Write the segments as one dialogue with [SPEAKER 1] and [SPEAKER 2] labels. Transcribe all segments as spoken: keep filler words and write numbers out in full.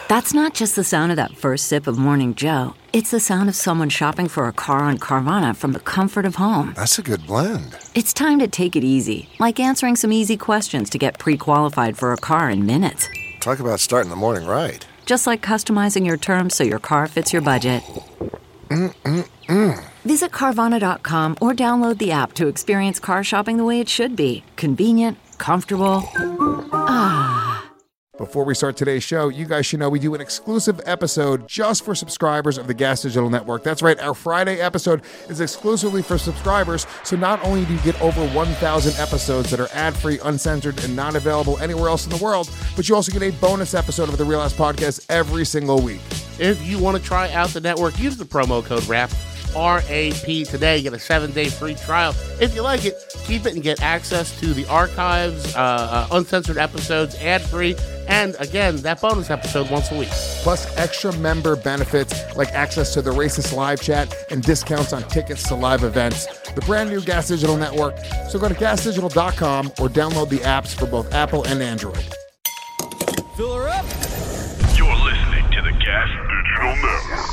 [SPEAKER 1] That's not just the sound of that first sip of Morning Joe. It's the sound of someone shopping for a car on Carvana from the comfort of home.
[SPEAKER 2] That's a good blend.
[SPEAKER 1] It's time to take it easy, like answering some easy questions to get pre-qualified for a car in minutes.
[SPEAKER 2] Talk about starting the morning right.
[SPEAKER 1] Just like customizing your terms so your car fits your budget.
[SPEAKER 2] Mm-mm-mm.
[SPEAKER 1] Visit Carvana dot com or download the app to experience car shopping the way it should be. Convenient, comfortable. Ah.
[SPEAKER 3] Before we start today's show, you guys should know we do an exclusive episode just for subscribers of the Gas Digital Network. That's right, our Friday episode is exclusively for subscribers, so not only do you get over one thousand episodes that are ad-free, uncensored, and not available anywhere else in the world, but you also get a bonus episode of the Real Ass Podcast every single week.
[SPEAKER 4] If you want to try out the network, use the promo code RAP, R A P today. Get a seven-day free trial. If you like it, keep it and get access to the archives, uh, uh, uncensored episodes, ad-free, and again, that bonus episode once a week.
[SPEAKER 3] Plus extra member benefits like access to the Racist Live Chat and discounts on tickets to live events. The brand new Gas Digital Network. So go to gas digital dot com or download the apps for both Apple and Android.
[SPEAKER 5] Fill her up.
[SPEAKER 6] You're listening to the Gas Digital Network.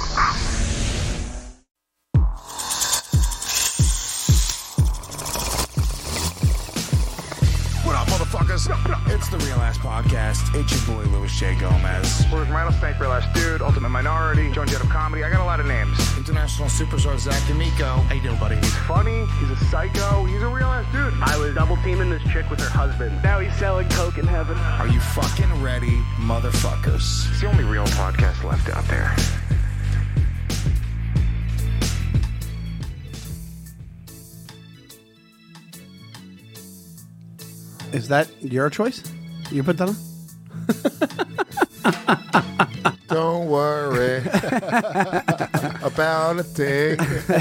[SPEAKER 3] What up, motherfuckers? It's the Real Ass Podcast. It's your boy, Louis J. Gomez.
[SPEAKER 7] Where's Rattlesnake, Real Ass Dude, Ultimate Minority, Joan Jett of Comedy. I got a lot of names.
[SPEAKER 3] International superstar Zach D'Amico.
[SPEAKER 4] How you doing, buddy?
[SPEAKER 7] He's funny. He's a psycho. He's a real ass dude.
[SPEAKER 8] I was double teaming this chick with her husband. Now he's selling coke in heaven.
[SPEAKER 3] Are you fucking ready, motherfuckers?
[SPEAKER 7] It's the only real podcast left out there.
[SPEAKER 5] Is that your choice? You put that on?
[SPEAKER 3] Don't worry about a thing.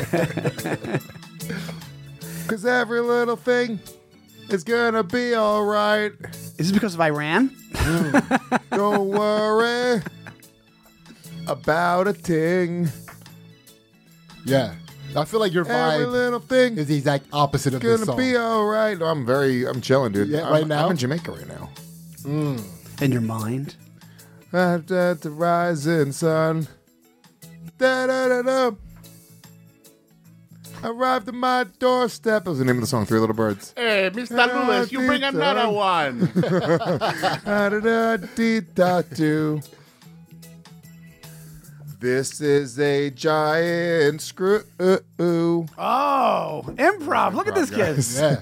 [SPEAKER 3] Cause every little thing is gonna be alright.
[SPEAKER 5] Is this because of Iran?
[SPEAKER 3] Mm. Don't worry about a thing.
[SPEAKER 9] Yeah. I feel like your
[SPEAKER 3] Every
[SPEAKER 9] vibe
[SPEAKER 3] little thing
[SPEAKER 9] is the exact opposite of
[SPEAKER 3] gonna
[SPEAKER 9] this song.
[SPEAKER 3] be alright. I'm very, I'm chilling, dude.
[SPEAKER 9] Yeah,
[SPEAKER 3] I'm,
[SPEAKER 9] right now?
[SPEAKER 3] I'm in Jamaica right now.
[SPEAKER 9] Mm.
[SPEAKER 5] In your mind?
[SPEAKER 3] At the rising sun. Da da da da. Arrived at my doorstep. That was the name of the song, Three Little Birds.
[SPEAKER 4] Hey, Mister Lewis, you bring another one.
[SPEAKER 3] Da da da dee da do. This is a giant screw.
[SPEAKER 5] Oh, improv. Look at this kid.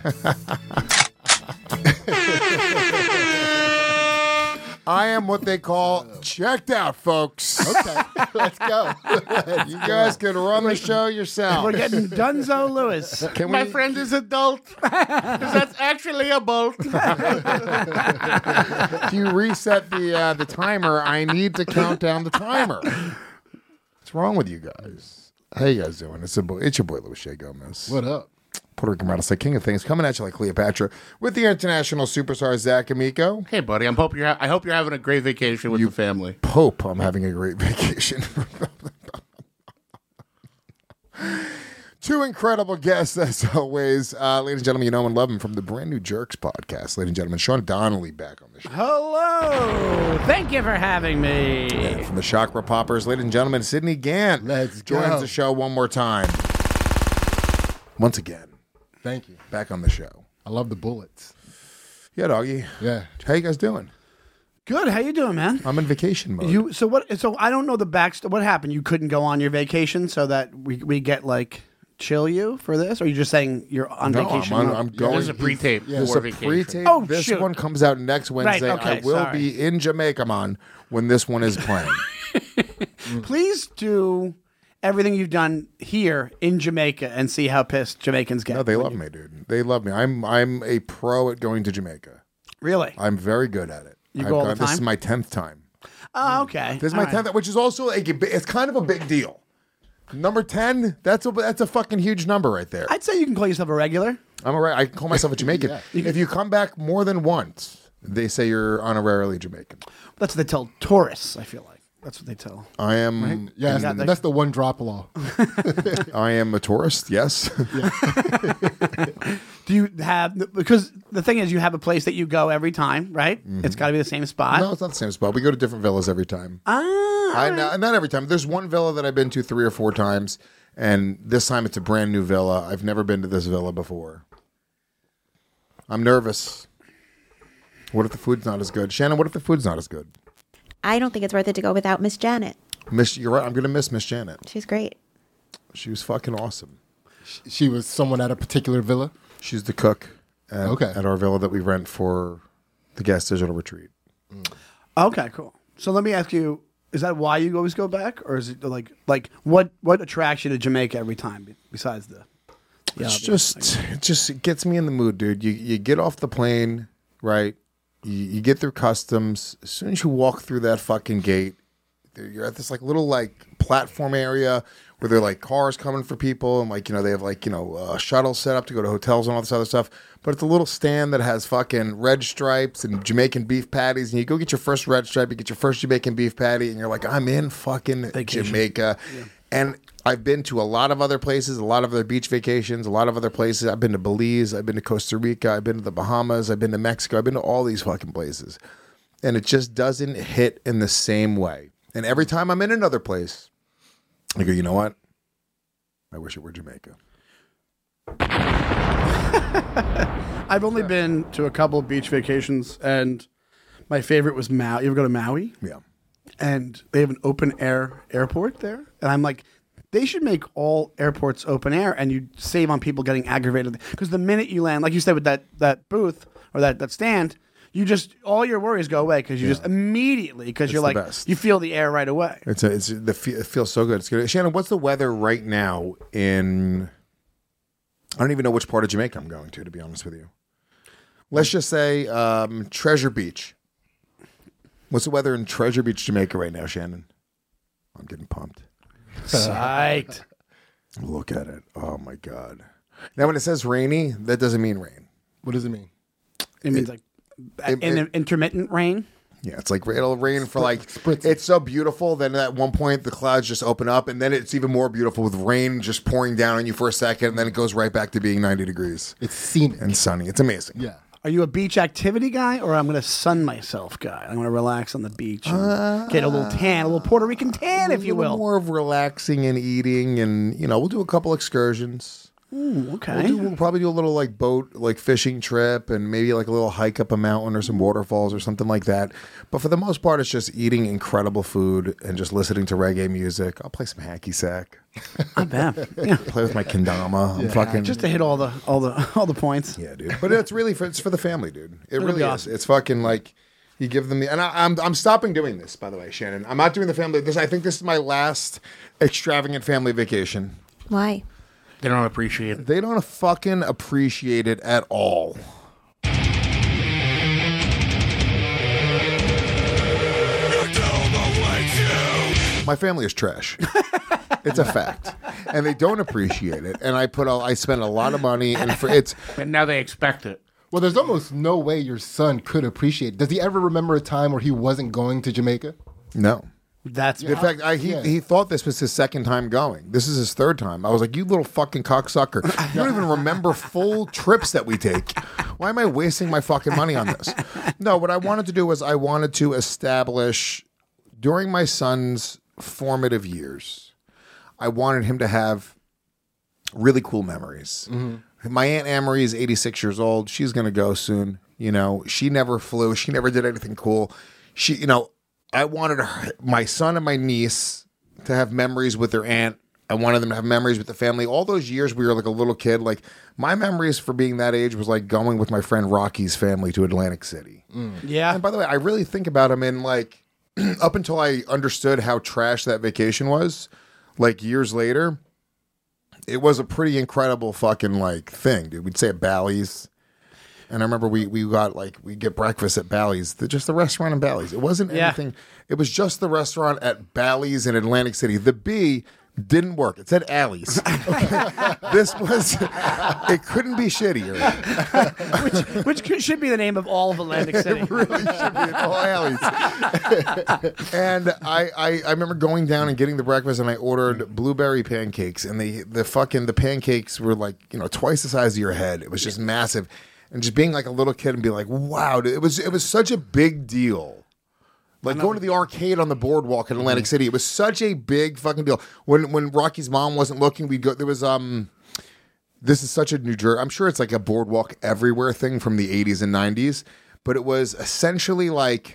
[SPEAKER 9] Yeah.
[SPEAKER 3] I am what they call checked out, folks.
[SPEAKER 9] Okay, let's go. Let's
[SPEAKER 3] You guys can run the show yourself.
[SPEAKER 5] We're getting Dunzo Lewis.
[SPEAKER 3] Can
[SPEAKER 4] My
[SPEAKER 3] we?
[SPEAKER 4] friend is adult. 'Cause that's actually a bolt.
[SPEAKER 3] If you reset the uh, the timer, I need to count down the timer. What's wrong with you guys? How you guys doing? It's, a boy, it's your boy, Louis J. Gomez.
[SPEAKER 9] What up?
[SPEAKER 3] Puerto Rican Rattlesnake, King of Things, coming at you like Cleopatra with the international superstar Zach Amico.
[SPEAKER 4] Hey, buddy. I'm hope you're. Ha- I hope you're having a great vacation with
[SPEAKER 3] You
[SPEAKER 4] the family.
[SPEAKER 3] Pope, I'm having a great vacation. Two incredible guests, as always. Uh, ladies and gentlemen, you know and love them from the brand new Jerks podcast. Ladies and gentlemen, Sean Donnelly back on the show.
[SPEAKER 5] Hello. Thank you for having me.
[SPEAKER 3] And from the Chakra Poppers, ladies and gentlemen, Sydney Gant
[SPEAKER 9] Let's
[SPEAKER 3] joins
[SPEAKER 9] go.
[SPEAKER 3] the show one more time. Once again,
[SPEAKER 9] Thank you.
[SPEAKER 3] back on the show.
[SPEAKER 9] I love the bullets.
[SPEAKER 3] Yeah, doggy.
[SPEAKER 9] Yeah.
[SPEAKER 3] How you guys doing?
[SPEAKER 5] Good. How you doing, man?
[SPEAKER 3] I'm in vacation mode.
[SPEAKER 5] You so what? So I don't know the backstory. What happened? You couldn't go on your vacation so that we we get like chill you for this, or are you just saying you're on
[SPEAKER 3] No,
[SPEAKER 5] vacation?
[SPEAKER 3] I'm, on,
[SPEAKER 5] mode?
[SPEAKER 3] I'm going.
[SPEAKER 4] There's a pre-tape.
[SPEAKER 9] Yeah,
[SPEAKER 3] There's
[SPEAKER 4] for
[SPEAKER 3] a
[SPEAKER 4] vacation.
[SPEAKER 3] pre-tape.
[SPEAKER 5] Oh,
[SPEAKER 3] this
[SPEAKER 5] shoot.
[SPEAKER 3] one comes out next Wednesday.
[SPEAKER 5] Right, okay,
[SPEAKER 3] I will
[SPEAKER 5] sorry.
[SPEAKER 3] be in Jamaica, man, when this one is playing.
[SPEAKER 5] Please do everything you've done here in Jamaica and see how pissed Jamaicans get.
[SPEAKER 3] No, they love me, dude. They love me. I'm I'm a pro at going to Jamaica.
[SPEAKER 5] Really?
[SPEAKER 3] I'm very good at it.
[SPEAKER 5] You
[SPEAKER 3] I've
[SPEAKER 5] go all
[SPEAKER 3] gone-
[SPEAKER 5] the
[SPEAKER 3] This is
[SPEAKER 5] time?
[SPEAKER 3] my tenth time.
[SPEAKER 5] Oh, okay.
[SPEAKER 3] This is
[SPEAKER 5] All
[SPEAKER 3] my
[SPEAKER 5] right.
[SPEAKER 3] tenth, which is also like a, bi- it's kind of a big deal. Number ten, that's a that's a fucking huge number right there.
[SPEAKER 5] I'd say you can call yourself a regular.
[SPEAKER 3] I'm alright. I can call myself a Jamaican.
[SPEAKER 9] Yeah.
[SPEAKER 3] If you come back more than once, they say you're honorarily Jamaican.
[SPEAKER 5] That's what they tell tourists, I feel like. That's what they tell.
[SPEAKER 3] I am.
[SPEAKER 9] Yeah,
[SPEAKER 5] got
[SPEAKER 9] that's,
[SPEAKER 5] that-
[SPEAKER 9] that's the one drop law.
[SPEAKER 3] I am a tourist. Yes.
[SPEAKER 5] Do you have, because the thing is, you have a place that you go every time, right? It's got to be the same spot.
[SPEAKER 3] No, it's not the same spot. We go to different villas every time.
[SPEAKER 5] Ah,
[SPEAKER 3] I not, not every time. There's one villa that I've been to three or four times, and this time it's a brand new villa. I've never been to this villa before. I'm nervous. What if the food's not as good? Shannon, what if the food's not as good?
[SPEAKER 10] I don't think it's worth it to go without Miss Janet.
[SPEAKER 3] Miss, you're right. I'm going to miss Miss Janet.
[SPEAKER 10] She's great.
[SPEAKER 3] She was fucking awesome.
[SPEAKER 9] She was someone at a particular villa.
[SPEAKER 3] She's the cook at,
[SPEAKER 9] Okay.
[SPEAKER 3] at our villa that we rent for the Gas Digital Retreat.
[SPEAKER 5] okay, cool. So let me ask you: is that why you always go back, or is it like like what what attracts you to Jamaica every time be- besides the? the
[SPEAKER 3] It's
[SPEAKER 5] obvious,
[SPEAKER 3] just,
[SPEAKER 5] like-
[SPEAKER 3] it just it gets me in the mood, dude. You you get off the plane, right? You, you get through customs. As soon as you walk through that fucking gate, there- you're at this like little like platform area where there are like cars coming for people, and like you know they have like you know uh, shuttles set up to go to hotels and all this other stuff. But it's a little stand that has fucking red stripes and Jamaican beef patties, and you go get your first red stripe, you get your first Jamaican beef patty, and you're like, I'm in fucking
[SPEAKER 5] Vacation.
[SPEAKER 3] Jamaica. And I've been to a lot of other places, a lot of other beach vacations, a lot of other places. I've been to Belize, I've been to Costa Rica, I've been to the Bahamas, I've been to Mexico, I've been to all these fucking places. And it just doesn't hit in the same way. And every time I'm in another place, I go, you know what? I wish it were Jamaica.
[SPEAKER 5] I've only been to a couple of beach vacations, and my favorite was Maui. You ever go to Maui?
[SPEAKER 3] Yeah.
[SPEAKER 5] And they have an open air airport there, and I'm like, they should make all airports open air, and you save on people getting aggravated. Because the minute you land, like you said with that that booth or that that stand, you just all your worries go away because you just immediately because
[SPEAKER 3] It's
[SPEAKER 5] you're
[SPEAKER 3] the
[SPEAKER 5] like
[SPEAKER 3] best.
[SPEAKER 5] you feel the air right away.
[SPEAKER 3] It's a, it's the fe- it feels so good. It's good. Shannon, what's the weather right now in? I don't even know which part of Jamaica I'm going to. To be honest with you, let's just say um, Treasure Beach. What's the weather in Treasure Beach, Jamaica right now, Shannon? I'm getting pumped.
[SPEAKER 5] Psyched.
[SPEAKER 3] Look at it. Oh my god. Now, when it says rainy, that doesn't mean rain.
[SPEAKER 9] What does it mean?
[SPEAKER 5] It means like
[SPEAKER 3] it-
[SPEAKER 5] in,
[SPEAKER 3] it-
[SPEAKER 5] intermittent rain.
[SPEAKER 3] Yeah, it's like it'll rain for like
[SPEAKER 9] spritzy.
[SPEAKER 3] it's so beautiful. Then at one point the clouds just open up, and then it's even more beautiful with rain just pouring down on you for a second, and then it goes right back to being ninety degrees
[SPEAKER 9] It's scenic.
[SPEAKER 3] and sunny. It's amazing.
[SPEAKER 9] Yeah.
[SPEAKER 5] Are you a beach activity guy, or I'm going to sun myself guy? I'm going to relax on the beach and get a little tan, a little Puerto Rican tan, if you
[SPEAKER 3] A little
[SPEAKER 5] will.
[SPEAKER 3] more of relaxing and eating, and you know, we'll do a couple excursions.
[SPEAKER 5] Ooh, okay.
[SPEAKER 3] We'll, do, we'll probably do a little like boat, like fishing trip, and maybe like a little hike up a mountain or some waterfalls or something like that. But for the most part, it's just eating incredible food and just listening to reggae music. I'll play some hacky sack,
[SPEAKER 5] Not bad. Yeah.
[SPEAKER 3] play with my kendama. I'm fucking
[SPEAKER 5] Just to hit all the all the all the points.
[SPEAKER 3] yeah, dude. But it's really for it's for the family, dude. It
[SPEAKER 5] It'll
[SPEAKER 3] really
[SPEAKER 5] be
[SPEAKER 3] is.
[SPEAKER 5] awesome.
[SPEAKER 3] It's fucking like you give them the and I, I'm I'm stopping doing this. By the way, Shannon, I'm not doing the family. This I think this is my last extravagant family vacation.
[SPEAKER 10] Why?
[SPEAKER 4] They don't appreciate it.
[SPEAKER 3] They don't fucking appreciate it at all. My family is trash. It's a fact, and they don't appreciate it. And I put a, I spend a lot of money, and for it's
[SPEAKER 4] And now they expect it.
[SPEAKER 9] Well, there's almost no way your son could appreciate it. Does he ever remember a time where he wasn't going to Jamaica?
[SPEAKER 3] no.
[SPEAKER 5] That's
[SPEAKER 3] In fact, I, he
[SPEAKER 9] Yeah.
[SPEAKER 3] he thought this was his second time going. This is his third time. I was like, you little fucking cocksucker. You don't even remember full trips that we take. Why am I wasting my fucking money on this? No, what I wanted to do was I wanted to establish during my son's formative years, I wanted him to have really cool memories. My Aunt Amory is eighty-six years old. She's going to go soon. You know, she never flew. She never did anything cool. She, you know, I wanted her, my son and my niece to have memories with their aunt. I wanted them to have memories with the family. All those years we were like a little kid, like my memories for being that age was like going with my friend Rocky's family to Atlantic City.
[SPEAKER 5] yeah.
[SPEAKER 3] And by the way, I really think about him in like up until I understood how trash that vacation was, like years later, it was a pretty incredible fucking like thing, dude. We'd say at Bally's. And I remember we we got like we get breakfast at Bally's, the, just the restaurant in Bally's. It wasn't
[SPEAKER 5] Yeah.
[SPEAKER 3] anything. It was just the restaurant at Bally's in Atlantic City. The B Didn't work. It said Alley's. This was, it couldn't be shittier.
[SPEAKER 5] which which could, should be the name of all of Atlantic City.
[SPEAKER 3] It really should be all Alley's. And I, I, I remember going down and getting the breakfast, and I ordered blueberry pancakes, and the the fucking the pancakes were like, you know, twice the size of your head. It was just massive, and just being like a little kid and being like, wow, dude, it was it was such a big deal. Like going to the arcade on the boardwalk in Atlantic City, it was such a big fucking deal. When when Rocky's mom wasn't looking, we'd go. There was um, this is such a New Jersey. I'm sure it's like a boardwalk everywhere thing from the eighties and nineties, but it was essentially like,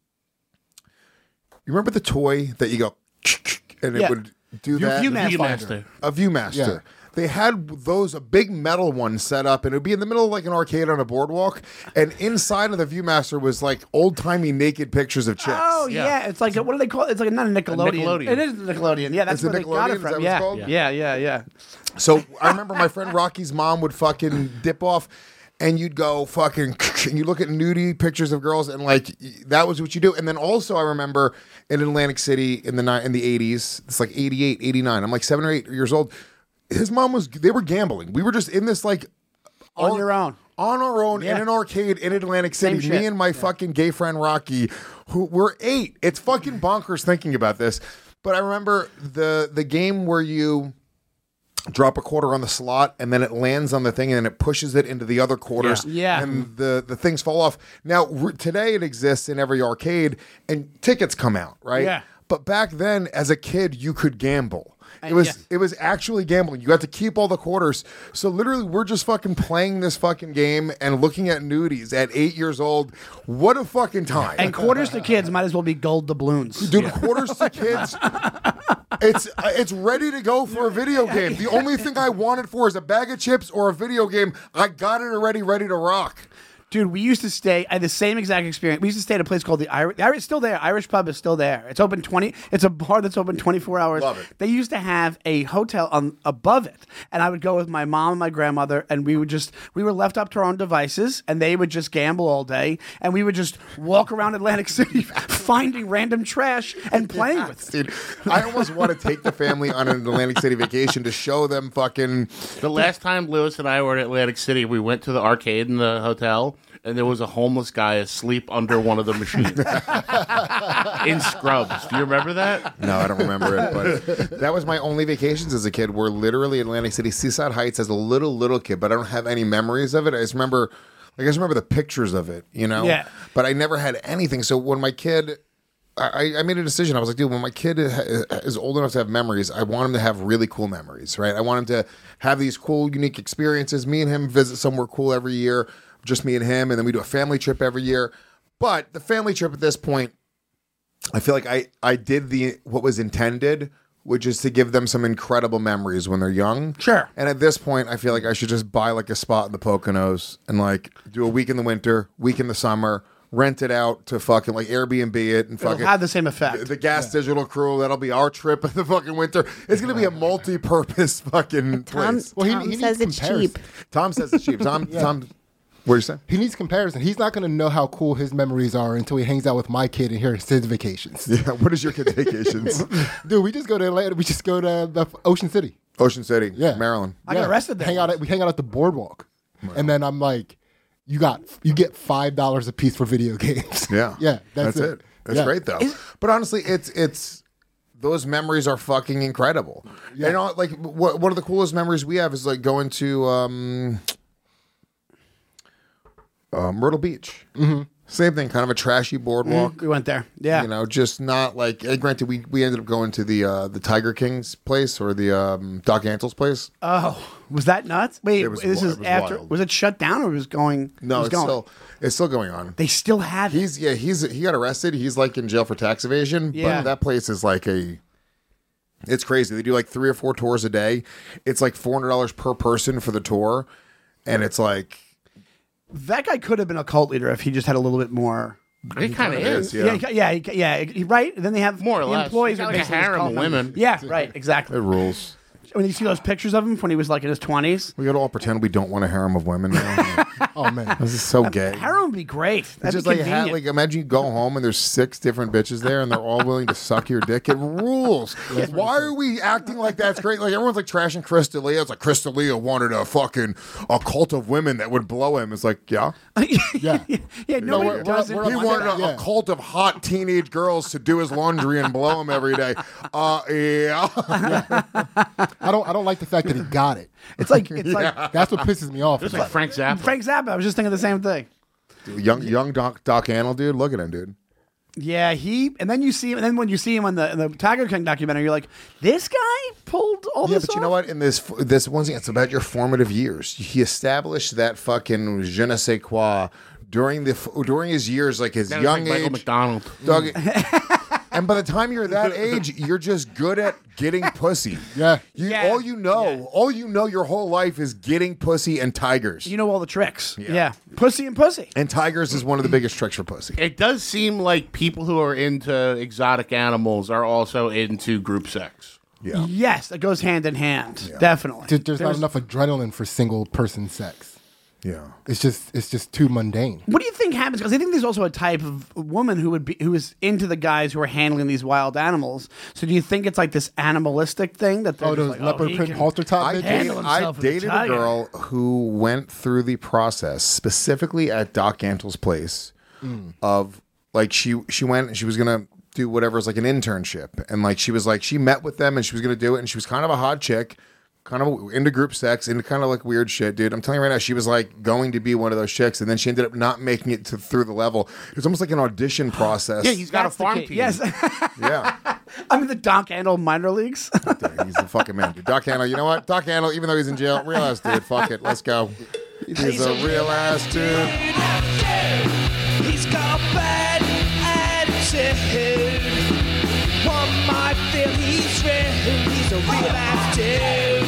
[SPEAKER 3] you remember the toy that you go and it
[SPEAKER 5] Yeah.
[SPEAKER 3] would do
[SPEAKER 5] View-
[SPEAKER 3] that?
[SPEAKER 5] Viewmaster.
[SPEAKER 4] Viewmaster.
[SPEAKER 3] A Viewmaster.
[SPEAKER 9] Yeah.
[SPEAKER 3] They had those, a big metal one set up, and it would be in the middle of like an arcade on a boardwalk, and inside of the Viewmaster was like old-timey naked pictures of chicks.
[SPEAKER 5] Oh yeah.
[SPEAKER 4] Yeah.
[SPEAKER 5] it's like a, what do they call it? It's like not a Nickelodeon.
[SPEAKER 4] Nickelodeon.
[SPEAKER 5] It is a Nickelodeon. Yeah, that's
[SPEAKER 3] Is it
[SPEAKER 5] where they got
[SPEAKER 3] Nickelodeon?
[SPEAKER 5] it
[SPEAKER 3] Is that
[SPEAKER 5] from.
[SPEAKER 3] what
[SPEAKER 5] Yeah.
[SPEAKER 3] it's called?
[SPEAKER 5] yeah, yeah, yeah,
[SPEAKER 3] So I remember my friend Rocky's mom would fucking dip off, and you'd go fucking, and you look at nudie pictures of girls, and like that was what you do. And then also I remember in Atlantic City in the ni- in the eighties, it's like eighty-eight, eighty-nine. I'm like seven or eight years old. His mom was, they were gambling. We were just in this like
[SPEAKER 5] On
[SPEAKER 3] ar-
[SPEAKER 5] your own.
[SPEAKER 3] on our own
[SPEAKER 5] Yeah.
[SPEAKER 3] in an arcade in Atlantic City.
[SPEAKER 5] Same
[SPEAKER 3] Me
[SPEAKER 5] shit.
[SPEAKER 3] and my fucking gay friend Rocky, who were eight. It's fucking bonkers thinking about this. But I remember the the game where you drop a quarter on the slot and then it lands on the thing and then it pushes it into the other quarters.
[SPEAKER 5] Yeah. Yeah.
[SPEAKER 3] And the, the things fall off. Now, r- today it exists in every arcade and tickets come out, right?
[SPEAKER 5] Yeah.
[SPEAKER 3] But back then, as a kid, you could gamble. It
[SPEAKER 5] And-
[SPEAKER 3] was
[SPEAKER 5] yeah.
[SPEAKER 3] it was actually gambling. You had to keep all the quarters. So literally, we're just fucking playing this fucking game and looking at nudies at eight years old. What a fucking time!
[SPEAKER 5] And quarters to kids might as well be gold doubloons.
[SPEAKER 3] Dude, quarters to kids. It's uh, it's ready to go for a video game. The only thing I want it for is a bag of chips or a video game. I got it already, ready to rock.
[SPEAKER 5] Dude, we used to stay. I had the same exact experience. We used to stay at a place called the Irish. The Irish is still there. Irish Pub is still there. It's open twenty. It's a bar that's open twenty-four hours.
[SPEAKER 3] Love it.
[SPEAKER 5] They used to have a hotel on above it, and I would go with my mom and my grandmother, and we would just we were left up to our own devices, and they would just gamble all day, and we would just walk around Atlantic City finding random trash and playing with it.
[SPEAKER 3] Dude, I almost want to take the family on an Atlantic City vacation to show them fucking.
[SPEAKER 4] The last time Lewis and I were in Atlantic City, we went to the arcade in the hotel, and there was a homeless guy asleep under one of the machines in Scrubs. Do you remember that?
[SPEAKER 3] No, I don't remember it, but that was my only vacations as a kid. Were literally Atlantic City, Seaside Heights as a little little kid, but I don't have any memories of it. I just remember, like, I just remember the pictures of it, you know.
[SPEAKER 5] Yeah.
[SPEAKER 3] But I never had anything. So when my kid, I, I made a decision. I was like, dude, when my kid is old enough to have memories, I want him to have really cool memories, right? I want him to have these cool, unique experiences. Me and him visit somewhere cool every year. Just me and him, and then we do a family trip every year. But the family trip at this point, I feel like I, I did the what was intended, which is to give them some incredible memories when they're young.
[SPEAKER 5] Sure.
[SPEAKER 3] And at this point, I feel like I should just buy like a spot in the Poconos and like do a week in the winter, week in the summer, rent it out to fucking like Airbnb it and
[SPEAKER 5] It'll
[SPEAKER 3] fucking
[SPEAKER 5] have the same effect.
[SPEAKER 3] the Gas Digital crew. That'll be our trip in the fucking winter. It's gonna be a multi-purpose fucking
[SPEAKER 10] Tom,
[SPEAKER 3] place.
[SPEAKER 9] Well, he-
[SPEAKER 10] Tom
[SPEAKER 9] he
[SPEAKER 10] says
[SPEAKER 9] needs
[SPEAKER 10] it's
[SPEAKER 9] comparison.
[SPEAKER 10] cheap.
[SPEAKER 3] Tom says it's cheap. Tom, Tom, what are you saying?
[SPEAKER 9] He needs comparison. He's not going to know how cool his memories are until he hangs out with my kid and hears his vacations.
[SPEAKER 3] Yeah. What is your kid's vacations?
[SPEAKER 9] Dude, we just go to Atlanta. We just go to the Ocean City.
[SPEAKER 3] Ocean City,
[SPEAKER 9] Yeah,
[SPEAKER 3] Maryland.
[SPEAKER 5] I got arrested there
[SPEAKER 9] Hang out. At, we hang out at the boardwalk, and then I'm like, "You got, you get five dollars a piece for video games."
[SPEAKER 3] Yeah,
[SPEAKER 9] yeah, that's,
[SPEAKER 3] it. That's
[SPEAKER 9] Yeah.
[SPEAKER 3] great though. But honestly, it's it's those memories are fucking incredible.
[SPEAKER 9] Yeah.
[SPEAKER 3] You know, like what one of the coolest memories we have is like going to um, uh, Myrtle Beach. Mm-hmm. Same thing, kind of a trashy boardwalk.
[SPEAKER 5] We went there. Yeah.
[SPEAKER 3] You know, just not like. eh, Granted, we we ended up going to the uh, the Tiger King's place or the um, Doc Antle's place.
[SPEAKER 5] Oh, was that nuts? Wait,
[SPEAKER 3] It was
[SPEAKER 5] this
[SPEAKER 3] wi-
[SPEAKER 5] is
[SPEAKER 3] it was
[SPEAKER 5] after.
[SPEAKER 3] wild.
[SPEAKER 5] Was it shut down or was it going?
[SPEAKER 3] No,
[SPEAKER 5] it was
[SPEAKER 3] it's
[SPEAKER 5] going.
[SPEAKER 3] still it's still going on.
[SPEAKER 5] They still have it.
[SPEAKER 3] He's yeah, he's he got arrested. He's like in jail for tax evasion.
[SPEAKER 5] Yeah.
[SPEAKER 3] But that place is like a it's crazy. They do like three or four tours a day. It's like four hundred dollars per person for the tour. And it's like
[SPEAKER 5] That guy could have been a cult leader if he just had a little bit more.
[SPEAKER 4] It kind of
[SPEAKER 3] kinda
[SPEAKER 4] is.
[SPEAKER 3] is,
[SPEAKER 5] Yeah,
[SPEAKER 3] yeah.
[SPEAKER 5] yeah, yeah, yeah, he- right. Then they have
[SPEAKER 4] More or
[SPEAKER 5] the
[SPEAKER 4] less.
[SPEAKER 5] employees
[SPEAKER 4] He's got
[SPEAKER 5] are
[SPEAKER 4] like a
[SPEAKER 5] basically just
[SPEAKER 4] harem
[SPEAKER 5] calling
[SPEAKER 4] of
[SPEAKER 5] them-
[SPEAKER 4] women.
[SPEAKER 5] Yeah, right, exactly.
[SPEAKER 3] it rules.
[SPEAKER 5] When you see those pictures of him when he was like in his twenties,
[SPEAKER 3] We gotta all pretend we don't want a harem of women now.
[SPEAKER 9] Oh man,
[SPEAKER 3] This is so gay.
[SPEAKER 5] Heroin would be great.
[SPEAKER 3] It's
[SPEAKER 5] That'd
[SPEAKER 3] just
[SPEAKER 5] be
[SPEAKER 3] like, ha-
[SPEAKER 5] convenient.
[SPEAKER 3] like imagine you go home and there's six different bitches there and they're all willing to suck your dick. It rules. Why are we acting like that's great? Like everyone's like trashing Chris D'Elia. It's like Chris D'Elia wanted a fucking a cult of women that would blow him. It's like yeah,
[SPEAKER 9] yeah,
[SPEAKER 5] yeah. No,
[SPEAKER 9] we're-
[SPEAKER 5] it doesn't.
[SPEAKER 9] we're-
[SPEAKER 3] he
[SPEAKER 9] we're-
[SPEAKER 3] wanted a,
[SPEAKER 9] Yeah.
[SPEAKER 3] a cult of hot teenage girls to do his laundry and blow him every day. Uh, yeah.
[SPEAKER 9] I don't. I don't like the fact that he got it.
[SPEAKER 5] It's like it's like
[SPEAKER 9] That's what pisses me off.
[SPEAKER 4] Just like Frank Zappa.
[SPEAKER 5] Frank Zappa. I was just thinking the same thing.
[SPEAKER 3] young young Doc Doc Annell, dude. Look at him, dude.
[SPEAKER 5] Yeah, he and then you see him, and then when you see him on the in the Tiger King documentary, you're like, this guy pulled all
[SPEAKER 3] Yeah,
[SPEAKER 5] this.
[SPEAKER 3] but you
[SPEAKER 5] off?
[SPEAKER 3] know what? In this, this once again, it's about your formative years. He established that fucking je ne sais quoi during the during his years, like his
[SPEAKER 4] That was
[SPEAKER 3] young
[SPEAKER 4] like Michael
[SPEAKER 3] age.
[SPEAKER 4] McDonald.
[SPEAKER 3] Doug, and by the time you're that age, you're just good at getting pussy.
[SPEAKER 9] Yeah.
[SPEAKER 3] You,
[SPEAKER 5] Yeah.
[SPEAKER 3] all you know,
[SPEAKER 5] Yeah.
[SPEAKER 3] all you know, your whole life is getting pussy and tigers.
[SPEAKER 5] You know all the tricks. Yeah. Pussy and pussy.
[SPEAKER 3] And tigers is one of the biggest tricks for pussy.
[SPEAKER 4] It does seem like people who are into exotic animals are also into group sex.
[SPEAKER 3] Yeah.
[SPEAKER 5] Yes, it goes hand in hand. Definitely.
[SPEAKER 9] There- There's not enough adrenaline for single person sex.
[SPEAKER 3] Yeah.
[SPEAKER 9] It's just. It's just too mundane.
[SPEAKER 5] What do you think happens? Because I think there's also a type of woman who would be who is into the guys who are handling these wild animals. So do you think it's like this animalistic thing that they're
[SPEAKER 9] Oh,
[SPEAKER 5] just
[SPEAKER 9] those
[SPEAKER 5] like,
[SPEAKER 9] leopard
[SPEAKER 5] he
[SPEAKER 9] print
[SPEAKER 5] can-
[SPEAKER 9] halter top
[SPEAKER 3] I,
[SPEAKER 9] bitches?
[SPEAKER 3] dated,
[SPEAKER 5] handle
[SPEAKER 3] I
[SPEAKER 5] himself with a
[SPEAKER 3] dated a
[SPEAKER 5] tiger.
[SPEAKER 3] girl who went through the process specifically at Doc Antle's place of like she she went and she was gonna do whatever was like an internship and like she was like she met with them and she was gonna do it and she was kind of a hot chick, kind of into group sex, into kind of like weird shit, dude. I'm telling you right now, she was like going to be one of those chicks, and then she ended up not making it to, through the level. It was almost like an audition process.
[SPEAKER 4] Yeah, he's got
[SPEAKER 5] That's
[SPEAKER 4] a
[SPEAKER 5] the
[SPEAKER 4] farm
[SPEAKER 5] kid.
[SPEAKER 4] team.
[SPEAKER 5] Yes.
[SPEAKER 3] yeah.
[SPEAKER 5] I'm in the Doc Handle minor leagues.
[SPEAKER 3] Dude, he's the fucking man. Dude. Doc Handle, you know what? Doc Handle, even though he's in jail, real ass dude. Fuck it, let's go. He's a real ass dude.
[SPEAKER 11] He's got bad attitude. One might feel he's real. He's a real ass dude.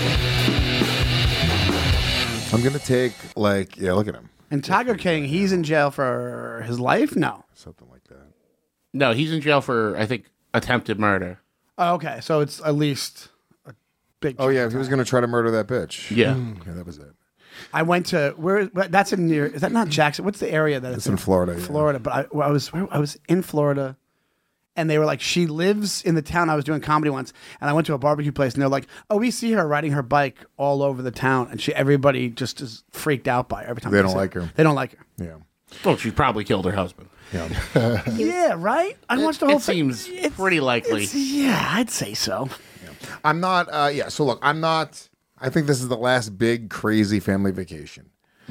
[SPEAKER 3] I'm gonna take like yeah, look at him.
[SPEAKER 5] And Tiger King, he's in jail for his life? No.
[SPEAKER 3] Something like that.
[SPEAKER 4] No, he's in jail for, I think, attempted murder.
[SPEAKER 5] Oh, okay, so it's at least a big.
[SPEAKER 3] Oh yeah, he was gonna try to murder that bitch.
[SPEAKER 4] Yeah.
[SPEAKER 3] Yeah, that was it.
[SPEAKER 5] I went to where that's in near. Is that not Jackson? What's the area that
[SPEAKER 3] It's in Florida. Yeah.
[SPEAKER 5] Florida, but I, I was I was in Florida, and they were like, she lives in the town I was doing comedy once, and I went to a barbecue place, and they're like, oh, we see her riding her bike all over the town, and she everybody just is freaked out by her every time
[SPEAKER 3] They don't
[SPEAKER 5] see
[SPEAKER 3] like her.
[SPEAKER 5] They don't like her.
[SPEAKER 3] Yeah.
[SPEAKER 4] Well, she probably killed her husband.
[SPEAKER 3] Yeah.
[SPEAKER 5] Yeah, right. I watched the whole
[SPEAKER 4] It
[SPEAKER 5] thing.
[SPEAKER 4] seems pretty likely.
[SPEAKER 5] It's- yeah, I'd say so.
[SPEAKER 3] I'm not. Uh, yeah. So look, I'm not. I think this is the last big crazy family vacation.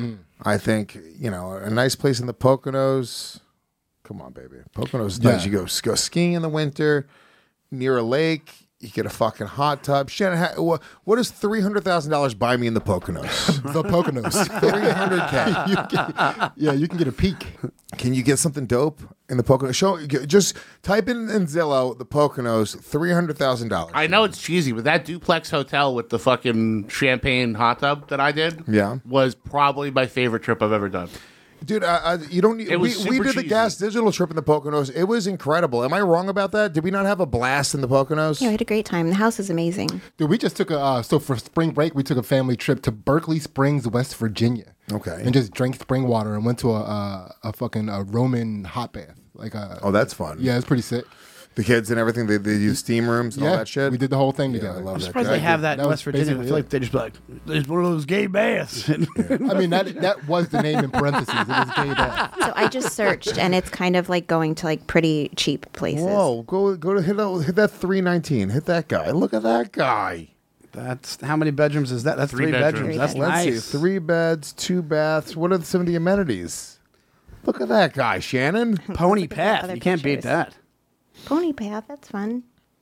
[SPEAKER 3] I think you know a nice place in the Poconos. Come on, baby. Poconos is nice.
[SPEAKER 9] Yeah.
[SPEAKER 3] You go go skiing in the winter near a lake. You get a fucking hot tub. Shannon, ha- wha- what does three hundred thousand dollars buy me in the Poconos?
[SPEAKER 9] The Poconos.
[SPEAKER 3] Three hundred k.
[SPEAKER 9] You can- yeah, you can get a peek.
[SPEAKER 3] Can you get something dope in the Poconos? Show just type in in Zillow the Poconos. Three hundred thousand dollars.
[SPEAKER 4] I know it's cheesy, but that duplex hotel with the fucking champagne hot tub that I did
[SPEAKER 3] Yeah.
[SPEAKER 4] was probably my favorite trip I've ever done.
[SPEAKER 3] Dude, I, I, you don't need.
[SPEAKER 4] It
[SPEAKER 3] We,
[SPEAKER 4] was
[SPEAKER 3] we
[SPEAKER 4] super
[SPEAKER 3] did the
[SPEAKER 4] cheesy.
[SPEAKER 3] gas digital trip in the Poconos. It was incredible. Am I wrong about that? Did we not have a blast in the Poconos?
[SPEAKER 10] Yeah, we had a great time. The house is amazing.
[SPEAKER 9] Dude, we just took a uh, so for spring break we took a family trip to Berkeley Springs, West Virginia.
[SPEAKER 3] Okay.
[SPEAKER 9] And just drank spring water and went to a a, a fucking a Roman hot bath. Like a
[SPEAKER 3] Oh, that's fun.
[SPEAKER 9] yeah, it's pretty sick.
[SPEAKER 3] The kids and everything. They, they use steam rooms and
[SPEAKER 9] yeah,
[SPEAKER 3] all that shit.
[SPEAKER 9] we did the whole thing
[SPEAKER 3] Yeah,
[SPEAKER 9] together.
[SPEAKER 3] I love
[SPEAKER 5] I'm
[SPEAKER 3] that.
[SPEAKER 5] surprised
[SPEAKER 3] guy.
[SPEAKER 5] they have that,
[SPEAKER 9] That
[SPEAKER 5] in
[SPEAKER 9] was
[SPEAKER 5] West Virginia. I
[SPEAKER 9] basically
[SPEAKER 5] feel
[SPEAKER 9] it.
[SPEAKER 5] like they just be like, there's one of those gay baths.
[SPEAKER 9] I mean that that was the name in parentheses. It was gay bath.
[SPEAKER 10] So I just searched, and it's kind of like going to like pretty cheap places.
[SPEAKER 3] Whoa, go go to hit that, hit that three nineteen. Hit that guy. Look at that guy.
[SPEAKER 5] That's how many bedrooms is that? That's three,
[SPEAKER 4] Three
[SPEAKER 5] bedrooms.
[SPEAKER 4] bedrooms.
[SPEAKER 5] That's
[SPEAKER 10] Three
[SPEAKER 3] Let's
[SPEAKER 5] nice.
[SPEAKER 3] see. Three beds, two baths. What are some of the amenities? Look at that guy, Shannon.
[SPEAKER 5] Pony
[SPEAKER 10] Look at the
[SPEAKER 5] path.
[SPEAKER 10] other
[SPEAKER 5] You can't beat
[SPEAKER 10] pictures.
[SPEAKER 5] that.
[SPEAKER 10] Pony path, that's fun.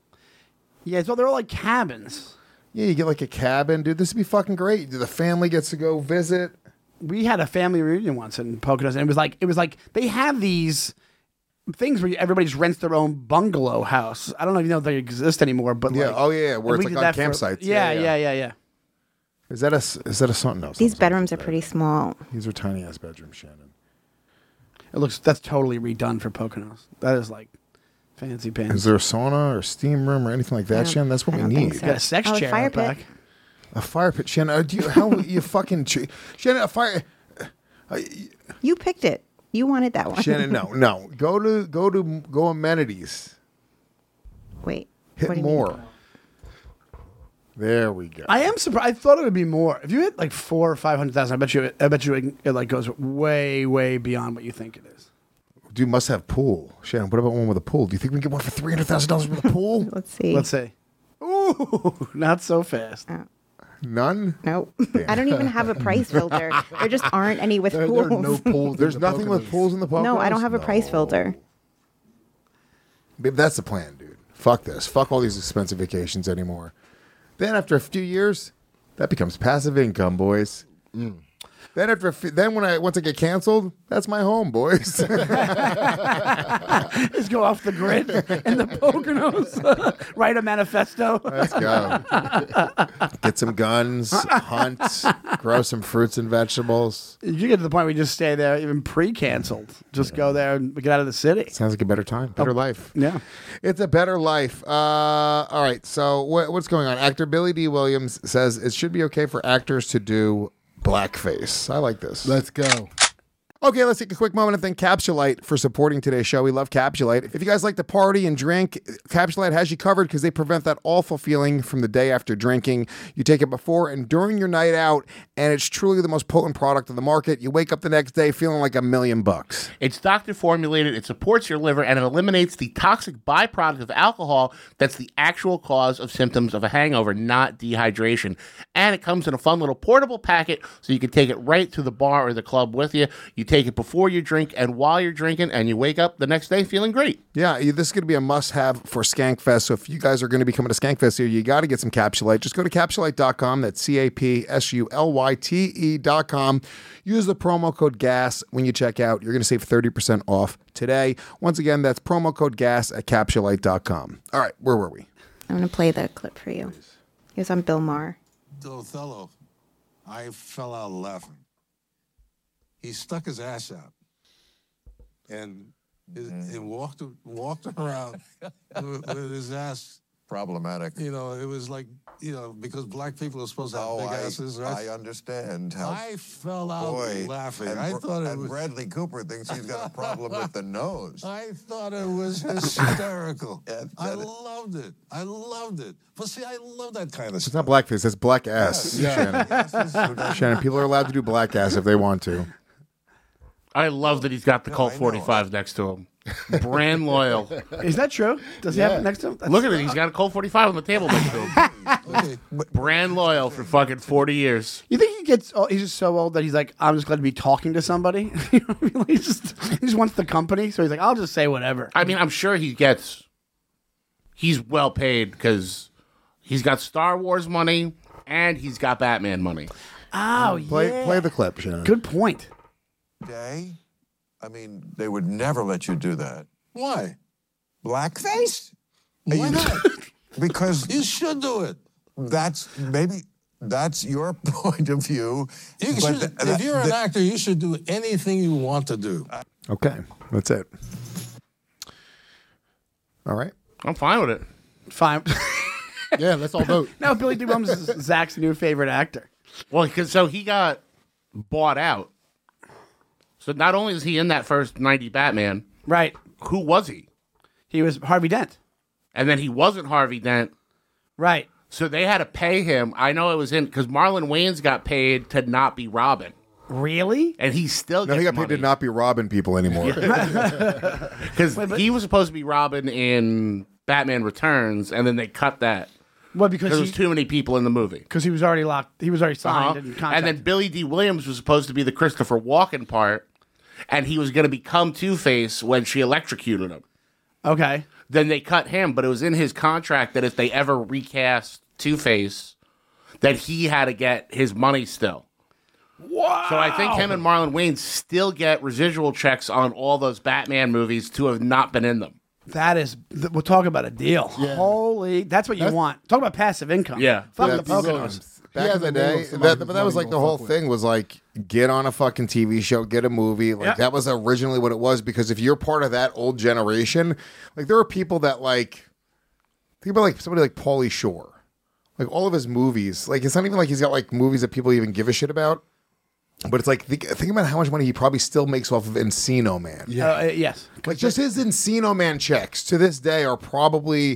[SPEAKER 5] Yeah, so they're all like cabins.
[SPEAKER 3] Yeah, you get like a cabin, dude. This would be fucking great. The family gets to go visit.
[SPEAKER 5] We had a family reunion once in Poconos, and it was like it was like they have these things where everybody just rents their own bungalow house. I don't know if you know if they exist anymore, but
[SPEAKER 3] Yeah.
[SPEAKER 5] like,
[SPEAKER 3] Oh yeah, where
[SPEAKER 5] and
[SPEAKER 3] it's
[SPEAKER 5] we
[SPEAKER 3] like
[SPEAKER 5] did
[SPEAKER 3] on
[SPEAKER 5] that for-
[SPEAKER 3] campsites.
[SPEAKER 5] Yeah, yeah, yeah, yeah.
[SPEAKER 3] Is that a s- is that a something else?
[SPEAKER 10] These bedrooms are pretty small.
[SPEAKER 3] These are tiny ass bedrooms, Shannon.
[SPEAKER 5] It looks that's totally redone for Poconos. That is like fancy pants.
[SPEAKER 3] Is there a sauna or steam room or anything like
[SPEAKER 10] I
[SPEAKER 3] that,
[SPEAKER 10] don't-
[SPEAKER 3] Shannon? That's what
[SPEAKER 10] I
[SPEAKER 3] we
[SPEAKER 10] don't think
[SPEAKER 3] need.
[SPEAKER 10] so.
[SPEAKER 5] Got a sex
[SPEAKER 10] Oh, a
[SPEAKER 5] chair
[SPEAKER 10] fire
[SPEAKER 5] out
[SPEAKER 10] pit.
[SPEAKER 5] back.
[SPEAKER 3] A fire pit, Shannon. Uh, do you how you fucking ch- Shannon? A fire.
[SPEAKER 10] You picked it. You wanted that one.
[SPEAKER 3] Shannon, no, no. Go to go to go amenities.
[SPEAKER 10] Wait.
[SPEAKER 3] Hit
[SPEAKER 10] what do you
[SPEAKER 3] more.
[SPEAKER 10] mean?
[SPEAKER 3] There we go.
[SPEAKER 5] I am surprised. I thought it would be more. If you hit like four or five hundred thousand, I bet you. I bet you it, it like goes way, way beyond what you think it is.
[SPEAKER 3] Dude must have pool. Shannon, what about one with a pool? Do you think we can get one for three hundred thousand dollars with a pool?
[SPEAKER 10] Let's see.
[SPEAKER 5] Let's see. Ooh, not so fast.
[SPEAKER 10] Oh.
[SPEAKER 3] None.
[SPEAKER 10] Nope. I don't even have a price filter. There just aren't any with
[SPEAKER 9] There,
[SPEAKER 10] pools.
[SPEAKER 9] there are no pools.
[SPEAKER 3] There's
[SPEAKER 9] in the
[SPEAKER 3] nothing with
[SPEAKER 9] Poconos.
[SPEAKER 3] pools in the Poconos?
[SPEAKER 10] No, I don't have a price filter.
[SPEAKER 3] Maybe that's the plan, dude. Fuck this. Fuck all these expensive vacations anymore. Then after a few years, that becomes passive income, boys. Mm. Then after a few, then when I once I get canceled, that's my home, boys.
[SPEAKER 5] Just go off the grid in the Poconos. Write a manifesto.
[SPEAKER 3] Let's go. Get some guns, hunt, grow some fruits and vegetables.
[SPEAKER 5] You get to the point where you just stay there, even pre-canceled. Just go there and get out of the city.
[SPEAKER 3] Sounds like a better time, better life.
[SPEAKER 5] Yeah.
[SPEAKER 3] It's a better life. Uh, all right, so what, what's going on? Actor Billy D. Williams says it should be okay for actors to do blackface. I like this.
[SPEAKER 9] Let's go.
[SPEAKER 3] Okay, let's take a quick moment and thank Capsulite for supporting today's show. We love Capsulite. If you guys like to party and drink, Capsulite has you covered because they prevent that awful feeling from the day after drinking. You take it before and during your night out, and it's truly the most potent product on the market. You wake up the next day feeling like a million bucks.
[SPEAKER 4] It's doctor formulated, it supports your liver, and it eliminates the toxic byproduct of alcohol that's the actual cause of symptoms of a hangover, not dehydration. And it comes in a fun little portable packet so you can take it right to the bar or the club with you. You take it before you drink and while you're drinking, and you wake up the next day feeling great.
[SPEAKER 3] Yeah, you- this is going to be a must-have for Skankfest. So if you guys are going to be coming to Skankfest here, you got to get some Capsulite. Just go to capsulite dot com. That's C A P S U L Y T E dot com. Use the promo code GAS when you check out. You're going to save thirty percent off today. Once again, that's promo code GAS at capsulite dot com. All right, where were we?
[SPEAKER 10] I'm going to play the clip for you. It was on Bill Maher.
[SPEAKER 12] Othello, I fell out laughing. He stuck his ass out and, and walked walked around with, with his ass.
[SPEAKER 13] Problematic.
[SPEAKER 12] You know, it was like, you know, because black people are supposed to have
[SPEAKER 13] Oh,
[SPEAKER 12] big
[SPEAKER 13] I,
[SPEAKER 12] asses, right?
[SPEAKER 13] I understand how.
[SPEAKER 12] I fell out
[SPEAKER 13] Boy,
[SPEAKER 12] laughing.
[SPEAKER 13] And,
[SPEAKER 12] I thought it
[SPEAKER 13] and
[SPEAKER 12] was.
[SPEAKER 13] Bradley Cooper thinks he's got a problem with the nose.
[SPEAKER 12] I thought it was hysterical.
[SPEAKER 13] Yeah,
[SPEAKER 12] I
[SPEAKER 13] that is-
[SPEAKER 12] loved it. I loved it. But see, I love that kind of
[SPEAKER 3] It's
[SPEAKER 12] stuff.
[SPEAKER 3] not blackface, it's black ass. Shannon. Shannon, people are allowed to do black ass if they want to.
[SPEAKER 4] I love that he's got the Colt forty-five next to him. Brand loyal.
[SPEAKER 5] Is that true? Does he have it next to him? That's-
[SPEAKER 4] Look at it. He's got a Colt forty-five on the table next to him. Brand loyal for fucking forty years.
[SPEAKER 5] You think he gets? Oh, he's just so old that he's like, I'm just glad to be talking to somebody. You know what I mean? Like, he's just he just wants the company, so he's like, I'll just say whatever.
[SPEAKER 4] I mean, I'm sure he gets. He's well paid because he's got Star Wars money and he's got Batman money.
[SPEAKER 5] Oh,
[SPEAKER 3] Play,
[SPEAKER 5] yeah.
[SPEAKER 3] play the clip, Shannon.
[SPEAKER 5] Good point.
[SPEAKER 13] Day? I mean, they would never let you do that.
[SPEAKER 12] Why?
[SPEAKER 13] Blackface?
[SPEAKER 12] Why not?
[SPEAKER 13] Because
[SPEAKER 12] You should do it.
[SPEAKER 13] that's maybe that's your point of view.
[SPEAKER 12] You
[SPEAKER 13] but
[SPEAKER 12] should,
[SPEAKER 13] th-
[SPEAKER 12] if
[SPEAKER 13] that-
[SPEAKER 12] you're an
[SPEAKER 13] th-
[SPEAKER 12] actor, you should do anything you want to do.
[SPEAKER 3] Okay, that's it. All right.
[SPEAKER 4] I'm fine with it.
[SPEAKER 5] Fine.
[SPEAKER 9] Yeah, let's all vote.
[SPEAKER 5] Now Billy D. Williams is Zach's new favorite actor.
[SPEAKER 4] Well, because so he got bought out. So not only is he in that first ninety Batman,
[SPEAKER 5] Right.
[SPEAKER 4] who was he?
[SPEAKER 5] He was Harvey Dent.
[SPEAKER 4] And then he wasn't Harvey Dent.
[SPEAKER 5] Right.
[SPEAKER 4] So they had to pay him. I know it was in because Marlon Wayans got paid to not be Robin.
[SPEAKER 5] Really?
[SPEAKER 4] And he still
[SPEAKER 3] No,
[SPEAKER 4] gets
[SPEAKER 3] he got paid
[SPEAKER 4] money.
[SPEAKER 3] to not be robbing people anymore.
[SPEAKER 4] Because he was supposed to be Robin in Batman Returns, and then they cut that
[SPEAKER 5] Well,
[SPEAKER 4] because
[SPEAKER 5] because
[SPEAKER 4] there was
[SPEAKER 5] he,
[SPEAKER 4] too many people in the movie.
[SPEAKER 5] because he was already locked. He was already signed
[SPEAKER 4] Uh-huh.
[SPEAKER 5] and
[SPEAKER 4] And
[SPEAKER 5] contracted.
[SPEAKER 4] then Billy D. Williams was supposed to be the Christopher Walken part, and he was going to become Two-Face when she electrocuted him.
[SPEAKER 5] okay.
[SPEAKER 4] Then they cut him, but it was in his contract that if they ever recast Two-Face, that he had to get his money still.
[SPEAKER 5] Wow.
[SPEAKER 4] So I think him and Marlon Wayans still get residual checks on all those Batman movies to have not been in them.
[SPEAKER 5] That is, th- we'll talk about a deal. Holy, that's what you
[SPEAKER 9] That's-
[SPEAKER 5] want. Talk about passive income.
[SPEAKER 4] Yeah.
[SPEAKER 5] Fuck
[SPEAKER 3] Yeah,
[SPEAKER 5] the
[SPEAKER 3] Billy
[SPEAKER 5] Poconos.
[SPEAKER 9] Williams.
[SPEAKER 3] Back
[SPEAKER 9] He
[SPEAKER 3] in
[SPEAKER 9] has
[SPEAKER 3] the
[SPEAKER 9] a name
[SPEAKER 3] day,
[SPEAKER 9] of somebody
[SPEAKER 3] that,
[SPEAKER 9] who's
[SPEAKER 3] but that was
[SPEAKER 9] not
[SPEAKER 3] like the
[SPEAKER 9] even
[SPEAKER 3] whole
[SPEAKER 9] fuck with.
[SPEAKER 3] thing was like, get on a fucking T V show, get a movie. Like
[SPEAKER 5] Yeah.
[SPEAKER 3] that was originally what it was, because if you're part of that old generation, like there are people that like, think about like somebody like Pauly Shore. Like all of his movies, like it's not even like he's got like movies that people even give a shit about. But it's like, think, think about how much money he probably still makes off of Encino Man.
[SPEAKER 5] Yeah. Uh, yes.
[SPEAKER 3] Like, just his Encino Man checks to this day are probably,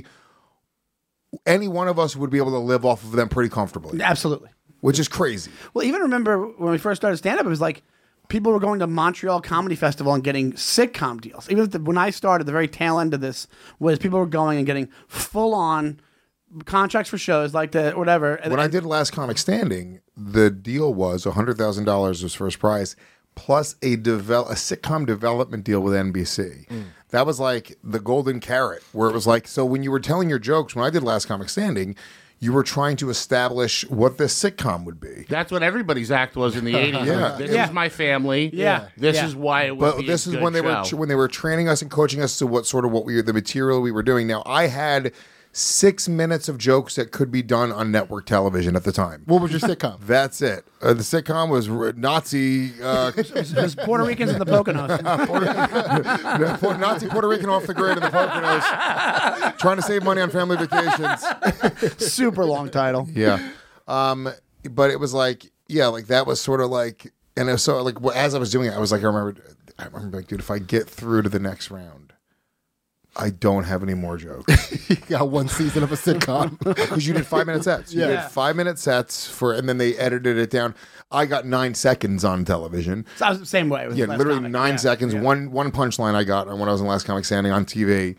[SPEAKER 3] any one of us would be able to live off of them pretty comfortably.
[SPEAKER 5] Absolutely.
[SPEAKER 3] Which is crazy.
[SPEAKER 5] Well, even remember when we first started stand-up, it was like people were going to Montreal Comedy Festival and getting sitcom deals. Even the, when I started, the very tail end of this was people were going and getting full-on contracts for shows like that, whatever. And,
[SPEAKER 3] when I did Last Comic Standing, the deal was one hundred thousand dollars was first prize, plus a devel- a sitcom development deal with N B C. Mm. That was like the golden carrot, where it was like, so when you were telling your jokes, when I did Last Comic Standing, you were trying to establish what this sitcom would be.
[SPEAKER 4] That's what everybody's act was in the eighties.
[SPEAKER 3] Yeah.
[SPEAKER 4] This
[SPEAKER 3] yeah.
[SPEAKER 4] is my family.
[SPEAKER 5] Yeah.
[SPEAKER 4] This
[SPEAKER 5] yeah.
[SPEAKER 4] is why it would
[SPEAKER 3] but
[SPEAKER 4] be
[SPEAKER 3] this
[SPEAKER 4] a
[SPEAKER 3] is
[SPEAKER 4] good
[SPEAKER 3] when they
[SPEAKER 4] show.
[SPEAKER 3] were when they were training us and coaching us to what sort of what we the material we were doing. Now I had six minutes of jokes that could be done on network television at the time.
[SPEAKER 9] What was your sitcom?
[SPEAKER 3] That's it. Uh, the sitcom was r- Nazi. Uh,
[SPEAKER 5] it was Puerto Ricans in the Poconos.
[SPEAKER 3] Puerto, Nazi Puerto Rican off the grid in the Poconos, trying to save money on family vacations.
[SPEAKER 5] Super long title.
[SPEAKER 3] Yeah, um, but it was like, yeah, like that was sort of like, and it was so like as I was doing it, I was like, I remember, I remember like, dude, if I get through to the next round, I don't have any more jokes.
[SPEAKER 9] You got one season of a sitcom.
[SPEAKER 3] Because you did five minute sets. You
[SPEAKER 9] Yeah.
[SPEAKER 3] did five minute sets for, and then they edited it down. I got nine seconds on television.
[SPEAKER 5] So I was the same way. With
[SPEAKER 3] Yeah,
[SPEAKER 5] Last
[SPEAKER 3] literally
[SPEAKER 5] Comic.
[SPEAKER 3] nine
[SPEAKER 5] Yeah.
[SPEAKER 3] seconds.
[SPEAKER 5] Yeah.
[SPEAKER 3] One one punchline I got when I was in Last Comic Standing on T V.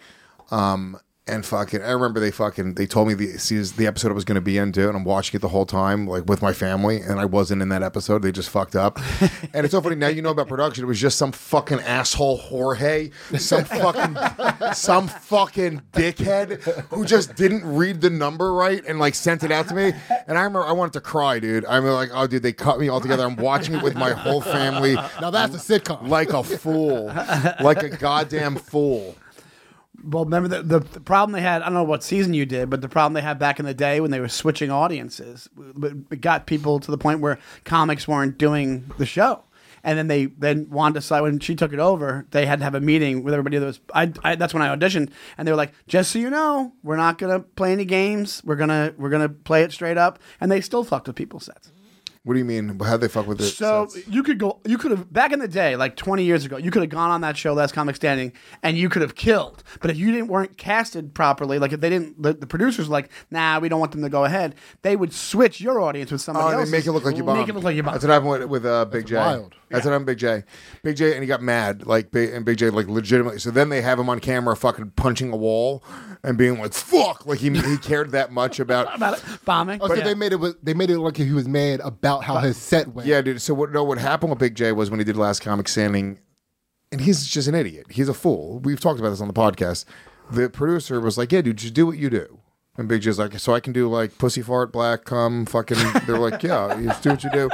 [SPEAKER 3] Um, and fucking, I remember they fucking, they told me the season, the episode I was going to be into, and I'm watching it the whole time, like with my family, and I wasn't in that episode. They just fucked up. And it's so funny, now you know about production. It was just some fucking asshole Jorge, some fucking, some fucking dickhead who just didn't read the number right and like sent it out to me. And I remember I wanted to cry, dude. I'm like, oh, dude, they cut me all together. I'm watching it with my whole family.
[SPEAKER 9] Now that's a sitcom.
[SPEAKER 3] Like a fool. Like a goddamn fool.
[SPEAKER 5] Well, remember the, the the problem they had. I don't know what season you did, but the problem they had back in the day when they were switching audiences, it got people to the point where comics weren't doing the show, and then they then wanted to decide when she took it over. They had to have a meeting with everybody that was. I, I that's when I auditioned, and they were like, "Just so you know, we're not gonna play any games. We're gonna we're gonna play it straight up." And they still fucked with people's sets.
[SPEAKER 3] What do you mean? How'd they fuck with it?
[SPEAKER 5] So
[SPEAKER 3] sets?
[SPEAKER 5] you could go, you could have, back in the day, like twenty years ago, you could have gone on that show, Last Comic Standing, and you could have killed. But if you didn't weren't casted properly, like if they didn't, the, the producers were like, nah, we don't want them to go ahead, they would switch your audience with somebody
[SPEAKER 3] Oh,
[SPEAKER 5] else.
[SPEAKER 3] they make it look like you bombed.
[SPEAKER 5] Make it look like you bombed.
[SPEAKER 3] That's what happened with, with uh, Big
[SPEAKER 9] That's
[SPEAKER 3] J.
[SPEAKER 9] wild.
[SPEAKER 3] That's what happened with Big J. Big J, and he got mad, like, Big- and Big J, like, legitimately. So then they have him on camera fucking punching a wall and being like, fuck, like he he cared that much about.
[SPEAKER 5] About it. Bombing.
[SPEAKER 9] Oh, so
[SPEAKER 5] Yeah.
[SPEAKER 9] they made it. with- They made it look like he was mad about how his set went.
[SPEAKER 3] Yeah, dude. So what? No, what happened with Big J was when he did Last Comic Standing, and he's just an idiot. He's a fool. We've talked about this on the podcast. The producer was like, "Yeah, dude, just do what you do." And Big J's like, "So I can do like pussy fart, black cum, fucking." They're like, "Yeah, you just do what you do."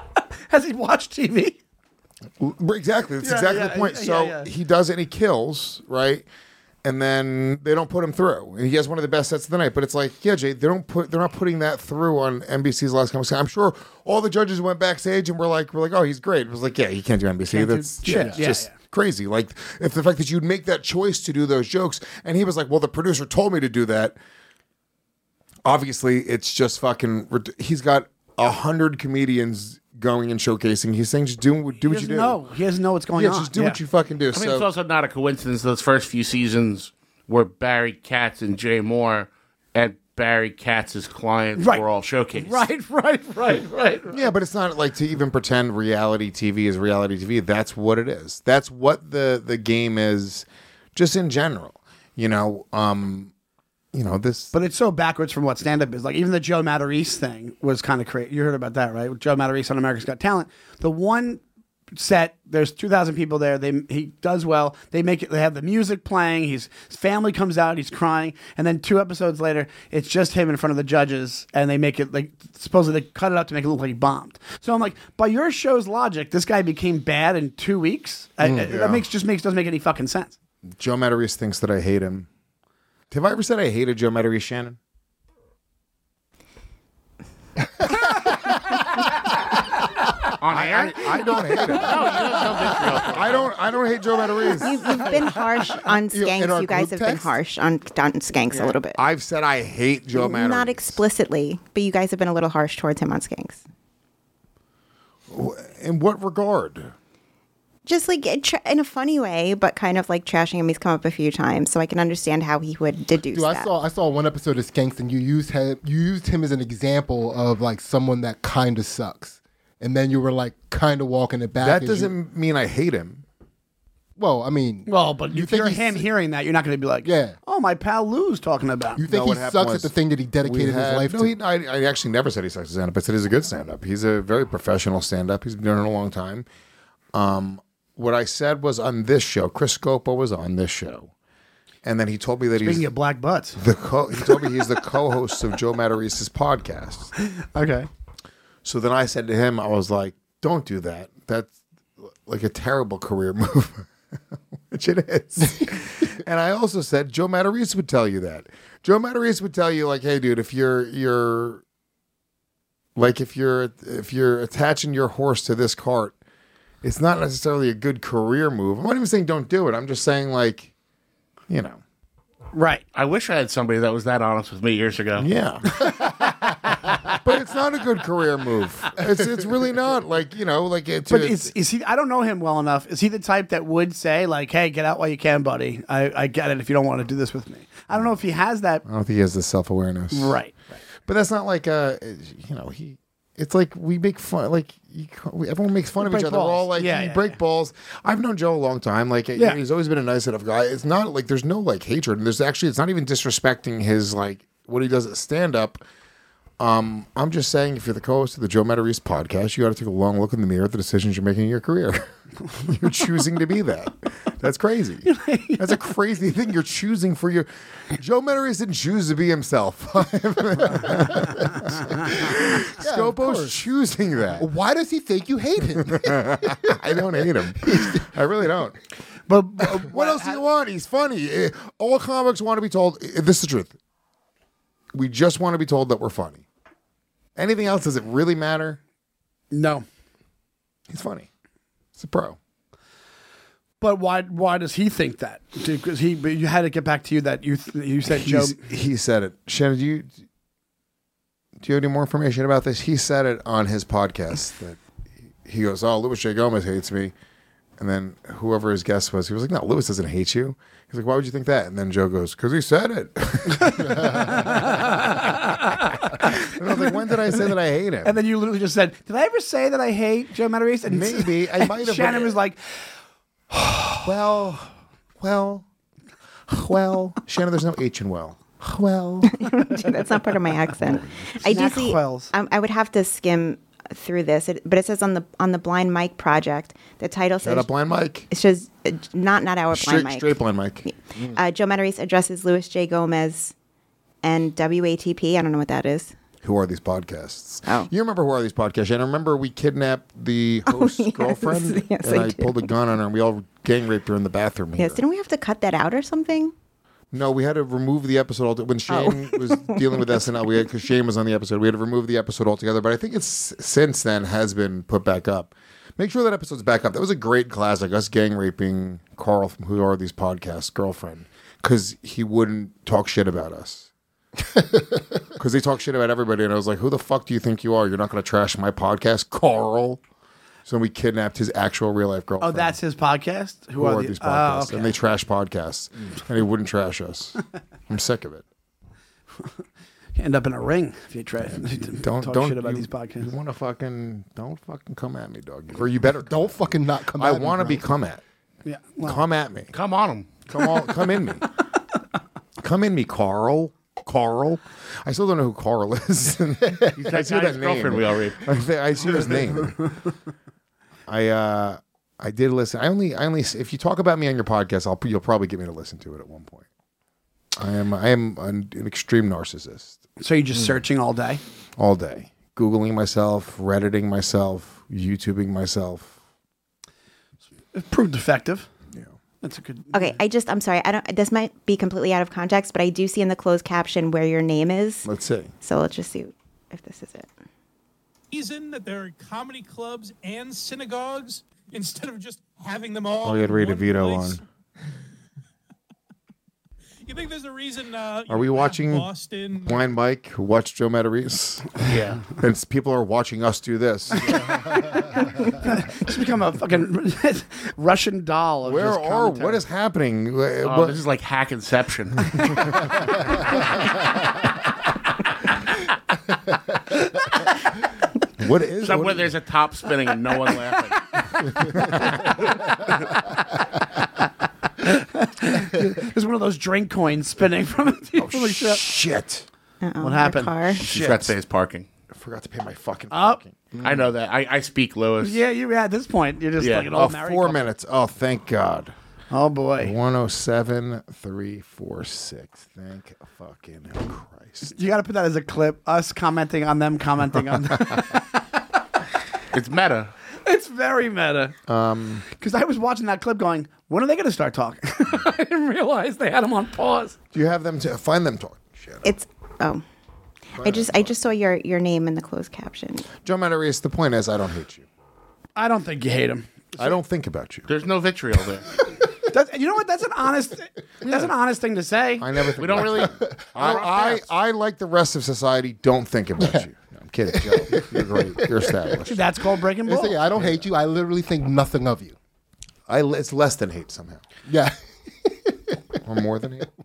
[SPEAKER 5] Has he watched T V?
[SPEAKER 3] Exactly. That's
[SPEAKER 5] Yeah,
[SPEAKER 3] exactly
[SPEAKER 5] yeah,
[SPEAKER 3] the point.
[SPEAKER 5] yeah,
[SPEAKER 3] So
[SPEAKER 5] yeah.
[SPEAKER 3] he does it and he kills, right? And then they don't put him through. And he has one of the best sets of the night. But it's like, yeah, Jay, they don't put they're not putting that through on N B C's Last Comic Standing. I'm sure all the judges went backstage and were like, we're like, oh, he's great. It was like, yeah, you can't do N B C.
[SPEAKER 5] Can't do
[SPEAKER 3] That's
[SPEAKER 5] shit.
[SPEAKER 3] yeah, it's
[SPEAKER 5] Yeah,
[SPEAKER 3] just
[SPEAKER 5] yeah.
[SPEAKER 3] crazy. Like if the fact that you'd make that choice to do those jokes, and he was like, well, the producer told me to do that. Obviously, it's just fucking. rid- He's got a hundred comedians going and showcasing. He's saying, just do, do
[SPEAKER 5] He
[SPEAKER 3] what you
[SPEAKER 5] doesn't
[SPEAKER 3] do.
[SPEAKER 5] know. He doesn't know what's going
[SPEAKER 3] Yeah,
[SPEAKER 5] on.
[SPEAKER 3] just do what you fucking do.
[SPEAKER 4] I mean,
[SPEAKER 3] so
[SPEAKER 4] it's also not a coincidence those first few seasons where Barry Katz and Jay Moore and Barry Katz's clients
[SPEAKER 5] Right.
[SPEAKER 4] were all showcased.
[SPEAKER 5] Right, right, right, right.
[SPEAKER 3] yeah, but it's not like to even pretend reality T V is reality T V. That's what it is. That's what the the game is, just in general. You know, um, you know this.
[SPEAKER 5] But it's so backwards from what stand-up is. Like, even the Joe Matarese thing was kind of crazy. You heard about that, right? With Joe Matarese on America's Got Talent. The one set, there's two thousand people there. They He does well. They make it. They have the music playing. He's, his family comes out. He's crying. And then two episodes later, it's just him in front of the judges. And they make it, like, supposedly they cut it up to make it look like he bombed. So I'm like, by your show's logic, this guy became bad in two weeks? I, I-
[SPEAKER 3] yeah.
[SPEAKER 5] That makes just makes doesn't make any fucking sense.
[SPEAKER 3] Joe Matarese thinks that I hate him. Have I ever said I hated Joe Matarese, Shannon?
[SPEAKER 4] On air?
[SPEAKER 3] I don't hate him.
[SPEAKER 4] No, you have no vitriol.
[SPEAKER 3] I don't. I don't hate Joe Matarese.
[SPEAKER 10] You've, you've been harsh on
[SPEAKER 3] You- in our
[SPEAKER 10] Skanks. You guys
[SPEAKER 3] group
[SPEAKER 10] have been
[SPEAKER 3] text?
[SPEAKER 10] harsh on, on Skanks a little bit.
[SPEAKER 3] I've said I hate Joe Matarese.
[SPEAKER 10] Not explicitly, but you guys have been a little harsh towards him on Skanks.
[SPEAKER 3] In what regard?
[SPEAKER 10] Just like it tra- in a funny way, but kind of like trashing him. He's come up a few times, so I can understand how he would deduce
[SPEAKER 9] Dude,
[SPEAKER 10] that.
[SPEAKER 9] I saw I saw one episode of Skanks, and you used him, you used him as an example of like someone that kind of sucks, and then you were like kind of walking it back.
[SPEAKER 3] That
[SPEAKER 9] as
[SPEAKER 3] doesn't
[SPEAKER 9] you,
[SPEAKER 3] mean I hate him.
[SPEAKER 9] well, I mean,
[SPEAKER 5] Well, but
[SPEAKER 9] You
[SPEAKER 5] if
[SPEAKER 9] think
[SPEAKER 5] you're
[SPEAKER 9] he's-
[SPEAKER 5] hand hearing that, you're not going to be like,
[SPEAKER 9] Yeah.
[SPEAKER 5] oh, my pal Lou's talking about.
[SPEAKER 9] you think
[SPEAKER 3] No,
[SPEAKER 9] he
[SPEAKER 3] what happened
[SPEAKER 9] sucks
[SPEAKER 3] was
[SPEAKER 9] at the thing that he
[SPEAKER 3] we
[SPEAKER 9] dedicated
[SPEAKER 3] had-
[SPEAKER 9] his life
[SPEAKER 3] no,
[SPEAKER 9] to.
[SPEAKER 3] he, I, I actually never said he sucks at stand-up. I said he's a good stand-up. He's a very professional stand-up. He's been doing it a long time. Um, what I said was on this show, Chris Scopo was on this show. And then he told me that
[SPEAKER 5] Speaking
[SPEAKER 3] he's
[SPEAKER 5] of black butts.
[SPEAKER 3] the co- he told me he's the co-host of Joe Matarese's podcast.
[SPEAKER 5] Okay.
[SPEAKER 3] So then I said to him, I was like, don't do that. That's like a terrible career move. Which it is. And I also said Joe Matarese would tell you that. Joe Matarese would tell you, like, hey dude, if you're you're like if you're if you're attaching your horse to this cart, it's not necessarily a good career move. I'm not even saying don't do it. I'm just saying, like, you know.
[SPEAKER 5] Right.
[SPEAKER 4] I wish I had somebody that was that honest with me years ago.
[SPEAKER 3] Yeah. But it's not a good career move. It's it's really not. Like, you know, like it's
[SPEAKER 5] But is is he? I don't know him well enough. Is he the type that would say like, "Hey, get out while you can, buddy. I, I get it. If you don't want to do this with me, I don't know if he has that.
[SPEAKER 3] I don't think he has the self-awareness.
[SPEAKER 5] Right.
[SPEAKER 3] But that's not like uh you know, he it's like we make fun like you, we, everyone makes fun
[SPEAKER 5] We
[SPEAKER 3] of each
[SPEAKER 5] break
[SPEAKER 3] other. We're all
[SPEAKER 5] balls.
[SPEAKER 3] like
[SPEAKER 5] Yeah,
[SPEAKER 3] you
[SPEAKER 5] yeah,
[SPEAKER 3] break
[SPEAKER 5] yeah.
[SPEAKER 3] balls. I've known Joe a long time. Like
[SPEAKER 5] Yeah.
[SPEAKER 3] he's always been a nice enough guy. It's not like there's no like hatred. There's actually it's not even disrespecting his like what he does at stand up. Um, I'm just saying, if you're the co-host of the Joe Matarese podcast, you got to take a long look in the mirror at the decisions you're making in your career. You're choosing to be that. That's crazy. That's a crazy thing. You're choosing for your. Joe Matarese didn't choose to be himself. Scopo's choosing that.
[SPEAKER 9] Why does he think you hate him?
[SPEAKER 3] I don't hate him. I really don't.
[SPEAKER 5] But,
[SPEAKER 3] What else do you want? He's funny. Eh, All comics want to be told. eh, This is the truth. We just want to be told that we're funny. Anything else, does it really matter?
[SPEAKER 5] No.
[SPEAKER 3] He's funny. He's a pro.
[SPEAKER 5] But why? Why does he think that? Because he, but you had to get back to you that you th- you said Joe.
[SPEAKER 3] He's, he said it. Shannon, do you do you have any more information about this? He said it on his podcast that he goes, "Oh, Louis J. Gomez hates me," and then whoever his guest was, he was like, "No, Louis doesn't hate you." He's like, "Why would you think that?" And then Joe goes, "Because he said it." And I was like, "When did I say that I hate him?"
[SPEAKER 5] And then you literally just said, "Did I ever say that I hate Joe Matarese?" And
[SPEAKER 3] Maybe. I
[SPEAKER 5] and
[SPEAKER 3] might have,
[SPEAKER 5] Shannon
[SPEAKER 3] but-
[SPEAKER 5] was like,
[SPEAKER 3] well, well, well. Shannon, there's no H in well. Well,
[SPEAKER 10] Dude, that's not part of my accent. I do
[SPEAKER 5] Snack
[SPEAKER 10] see.
[SPEAKER 5] quells.
[SPEAKER 10] Um, I would have to skim through this, it, but it says on the on the Blind Mike project, the title
[SPEAKER 3] shut
[SPEAKER 10] says
[SPEAKER 3] up, blind Mike.
[SPEAKER 10] it says uh, not not our
[SPEAKER 3] Straight,
[SPEAKER 10] Blind Mike.
[SPEAKER 3] straight blind Mike.
[SPEAKER 10] Uh, Joe Matarese addresses Louis J. Gomez and W A T P. I don't know what that is.
[SPEAKER 3] Who are these podcasts?
[SPEAKER 10] Oh.
[SPEAKER 3] You remember Who Are These Podcasts? And remember we kidnapped the host's
[SPEAKER 10] yes.
[SPEAKER 3] girlfriend?
[SPEAKER 10] Yes,
[SPEAKER 3] and
[SPEAKER 10] I
[SPEAKER 3] I,
[SPEAKER 10] do.
[SPEAKER 3] pulled a gun on her and we all gang raped her in the bathroom here.
[SPEAKER 10] Yes, didn't we have to cut that out or something?
[SPEAKER 3] No, we had to remove the episode altogether. When Shane was dealing with S N L, we had because Shane was on the episode, we had to remove the episode altogether. But I think it's since then has been put back up. Make sure that episode's back up. That was a great classic. Us gang raping Carl from Who Are These Podcasts girlfriend because he wouldn't talk shit about us. Because they talk shit about everybody, and I was like, "Who the fuck do you think you are? You're not going to trash my podcast, Carl." So we kidnapped his actual real life
[SPEAKER 5] "Oh,
[SPEAKER 3] girlfriend.
[SPEAKER 5] that's his podcast.
[SPEAKER 3] Who, are, these podcasts?
[SPEAKER 5] Oh, okay.
[SPEAKER 3] And they trash podcasts, and he wouldn't trash us. I'm sick of it.
[SPEAKER 5] You end up in a ring if you try to
[SPEAKER 3] Don't
[SPEAKER 5] talk
[SPEAKER 3] don't
[SPEAKER 5] shit about
[SPEAKER 3] you,
[SPEAKER 5] these podcasts.
[SPEAKER 3] You want to fucking don't fucking come at me, dog. Or you better
[SPEAKER 9] Don't fucking not come
[SPEAKER 3] I
[SPEAKER 9] at me,
[SPEAKER 3] want to
[SPEAKER 9] bro.
[SPEAKER 3] be come at.
[SPEAKER 5] Yeah, well,
[SPEAKER 3] Come at me.
[SPEAKER 4] Come on him.
[SPEAKER 3] Come on. Come in me. Come in me, Carl. Carl. I still don't know who Carl is. I
[SPEAKER 4] That
[SPEAKER 3] see
[SPEAKER 4] guy's
[SPEAKER 3] that name.
[SPEAKER 4] girlfriend we all raped.
[SPEAKER 3] I, th- I see his name. I uh I did listen. I only I only if you talk about me on your podcast, I'll you'll probably get me to listen to it at one point. I am I am an, an extreme narcissist.
[SPEAKER 5] So you're just searching all day?
[SPEAKER 3] All day. Googling myself, Redditing myself, YouTubing myself.
[SPEAKER 5] It proved effective.
[SPEAKER 3] Yeah.
[SPEAKER 5] That's a good.
[SPEAKER 10] Okay, I just I'm sorry. I don't. This might be completely out of context, but I do see in the closed caption where your name is.
[SPEAKER 3] Let's see.
[SPEAKER 10] So let's just see if this is it.
[SPEAKER 14] Reason that there are comedy clubs and synagogues instead of just having them all.
[SPEAKER 3] Oh, you had
[SPEAKER 14] in
[SPEAKER 3] Ray
[SPEAKER 14] one
[SPEAKER 3] DeVito
[SPEAKER 14] place.
[SPEAKER 3] on.
[SPEAKER 14] You think there's a reason? Uh,
[SPEAKER 3] Are we watching
[SPEAKER 14] Boston?
[SPEAKER 3] Blind Mike who watched Joe Matarese?
[SPEAKER 4] Yeah.
[SPEAKER 3] And it's- people are watching us do this.
[SPEAKER 5] It's become a fucking Russian doll. Of
[SPEAKER 3] Where
[SPEAKER 5] just
[SPEAKER 3] are?
[SPEAKER 5] commentary.
[SPEAKER 3] What is happening? Uh,
[SPEAKER 4] Oh,
[SPEAKER 3] what-
[SPEAKER 4] this is like hack inception.
[SPEAKER 3] What is?
[SPEAKER 4] Somewhere
[SPEAKER 3] what-
[SPEAKER 4] there's a top spinning and no one laughing.
[SPEAKER 5] There's one of those drink coins spinning from, from the ship.
[SPEAKER 3] Shit.
[SPEAKER 10] Uh-oh,
[SPEAKER 5] What
[SPEAKER 10] your
[SPEAKER 5] happened?
[SPEAKER 10] Car.
[SPEAKER 4] She forgot to pay his parking.
[SPEAKER 3] I forgot to pay my fucking
[SPEAKER 5] Oh.
[SPEAKER 3] parking.
[SPEAKER 4] I know that. I, I speak Lewis.
[SPEAKER 5] Yeah, you at this point you're just
[SPEAKER 4] Yeah.
[SPEAKER 5] like an
[SPEAKER 3] Oh,
[SPEAKER 5] old married
[SPEAKER 3] four
[SPEAKER 5] couple.
[SPEAKER 3] minutes. Oh, thank God.
[SPEAKER 5] Oh boy,
[SPEAKER 3] one oh seven, three four six. Thank fucking Christ.
[SPEAKER 5] you got to put that as a clip. Us commenting on them, commenting on them.
[SPEAKER 4] It's meta.
[SPEAKER 5] It's very meta.
[SPEAKER 3] Um,
[SPEAKER 5] Because I was watching that clip, going, "When are they going to start talking?" I didn't realize they had them on pause.
[SPEAKER 3] do you have them to find them talking? Shit.
[SPEAKER 10] It's oh, I just I just saw your your name in the closed caption.
[SPEAKER 3] Joe Matarese, the point is, I don't hate you.
[SPEAKER 5] I don't think you hate him.
[SPEAKER 3] I don't think about you.
[SPEAKER 4] There's no vitriol there.
[SPEAKER 5] That's, you know what? That's an honest. That's an honest thing to say.
[SPEAKER 3] I never think
[SPEAKER 4] We don't
[SPEAKER 3] about
[SPEAKER 4] really.
[SPEAKER 3] you. I, I, I, like the rest of society, don't think about you. No, I'm kidding, Joe. You're great. You're established.
[SPEAKER 5] That's called breaking
[SPEAKER 9] It's
[SPEAKER 5] balls.
[SPEAKER 9] like, I don't hate you. I literally think nothing of you.
[SPEAKER 3] I, it's less than hate somehow.
[SPEAKER 9] Yeah.
[SPEAKER 3] Or more than hate.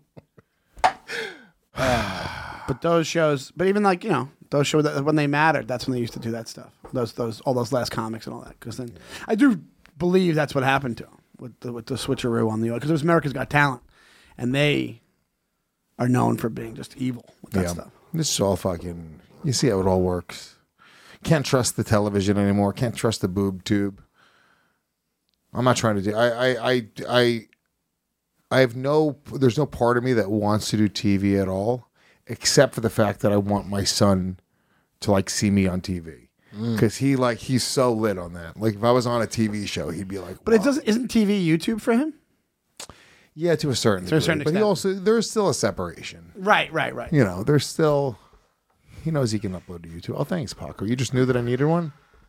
[SPEAKER 5] But those shows, but even like you know, those shows that when they mattered, that's when they used to do that stuff. Those, those, all those last comics and all that. Because then, I do believe that's what happened to them with the with the switcheroo on the because it was America's Got Talent, and they are known for being just evil with that
[SPEAKER 3] Yeah.
[SPEAKER 5] stuff.
[SPEAKER 3] This is all fucking. You see how it all works. Can't trust the television anymore. Can't trust the boob tube. I'm not trying to do. I, I, I, I, I have no. There's no part of me that wants to do T V at all, except for the fact that I want my son to like see me on T V because he like he's so lit on that. Like if I was on a T V show, he'd be like.
[SPEAKER 5] But it doesn't. Isn't T V YouTube for him?
[SPEAKER 3] Yeah, to a certain
[SPEAKER 5] To a
[SPEAKER 3] degree.
[SPEAKER 5] certain
[SPEAKER 3] but he
[SPEAKER 5] extent.
[SPEAKER 3] also there's still a separation.
[SPEAKER 5] Right, right, right.
[SPEAKER 3] You know, there's still. He knows he can upload to YouTube. Oh, thanks, Paco. You just knew that I needed one.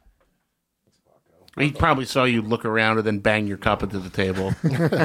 [SPEAKER 4] He probably saw you look around and then bang your cup into the table.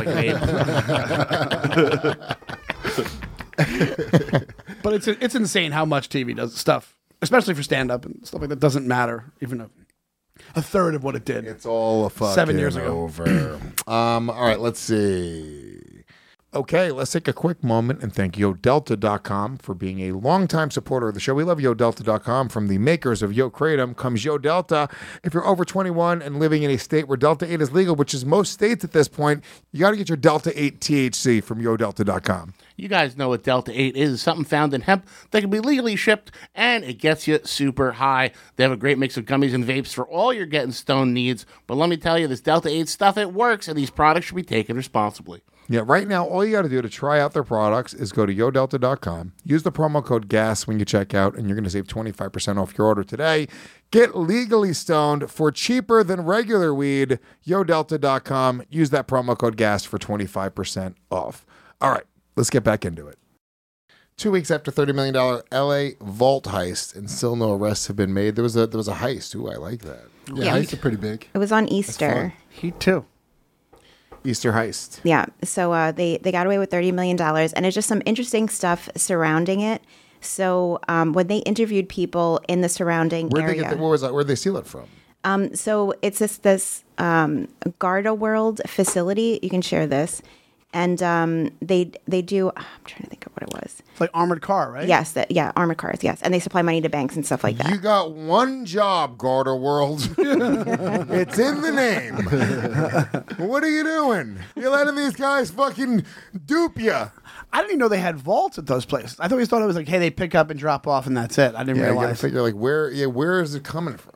[SPEAKER 4] like
[SPEAKER 5] But it's it's insane how much T V does stuff, especially for stand up and stuff like that. Doesn't matter even a, a third of what it did.
[SPEAKER 3] It's all a fucking
[SPEAKER 5] Seven years ago.
[SPEAKER 3] over. um, all right, let's see. Okay, let's take a quick moment and thank Yo Delta dot com for being a longtime supporter of the show. We love Yo Delta dot com. From the makers of Yo Kratom comes Yo Delta. If you're over twenty-one and living in a state where Delta eight is legal, which is most states at this point, you got to get your Delta eight T H C from Yo Delta dot com.
[SPEAKER 4] You guys know what Delta eight is. Something found in hemp that can be legally shipped, and it gets you super high. They have a great mix of gummies and vapes for all your getting stoned needs. But let me tell you, this Delta eight stuff, it works, and these products should be taken responsibly.
[SPEAKER 3] Yeah, right now, all you got to do to try out their products is go to Yo Delta dot com, use the promo code GAS when you check out, and you're going to save twenty-five percent off your order today. Get legally stoned for cheaper than regular weed. Yo Delta dot com, use that promo code GAS for twenty-five percent off. All right, let's get back into it. Two weeks after thirty million dollars L A vault heist, and still no arrests have been made. There was a there was a heist. Ooh, I like that.
[SPEAKER 9] Yeah,
[SPEAKER 10] Yeah.
[SPEAKER 9] heists are pretty big.
[SPEAKER 10] It was on Easter.
[SPEAKER 5] He too.
[SPEAKER 3] Easter heist.
[SPEAKER 10] Yeah. So uh, they they got away with thirty million dollars, and it's just some interesting stuff surrounding it. So um, when they interviewed people in the surrounding
[SPEAKER 3] Where'd
[SPEAKER 10] area,
[SPEAKER 3] they get the, where was that? Where'd they steal it from?
[SPEAKER 10] um, so it's this this um, Garda World facility. You can share this, and um, they they do. I'm trying to think of what it was.
[SPEAKER 5] It's like armored car, right?
[SPEAKER 10] Yes, that, yeah, armored cars. Yes, and they supply money to banks and stuff like that.
[SPEAKER 3] You got one job, Garter World. It's in the name. What are you doing? You're letting these guys fucking dupe you.
[SPEAKER 5] I didn't even know they had vaults at those places. I thought we thought it was like, hey, they pick up and drop off, and that's it. I didn't
[SPEAKER 3] Yeah, you gotta
[SPEAKER 5] realize.
[SPEAKER 3] figure like where. Yeah, where is it coming from?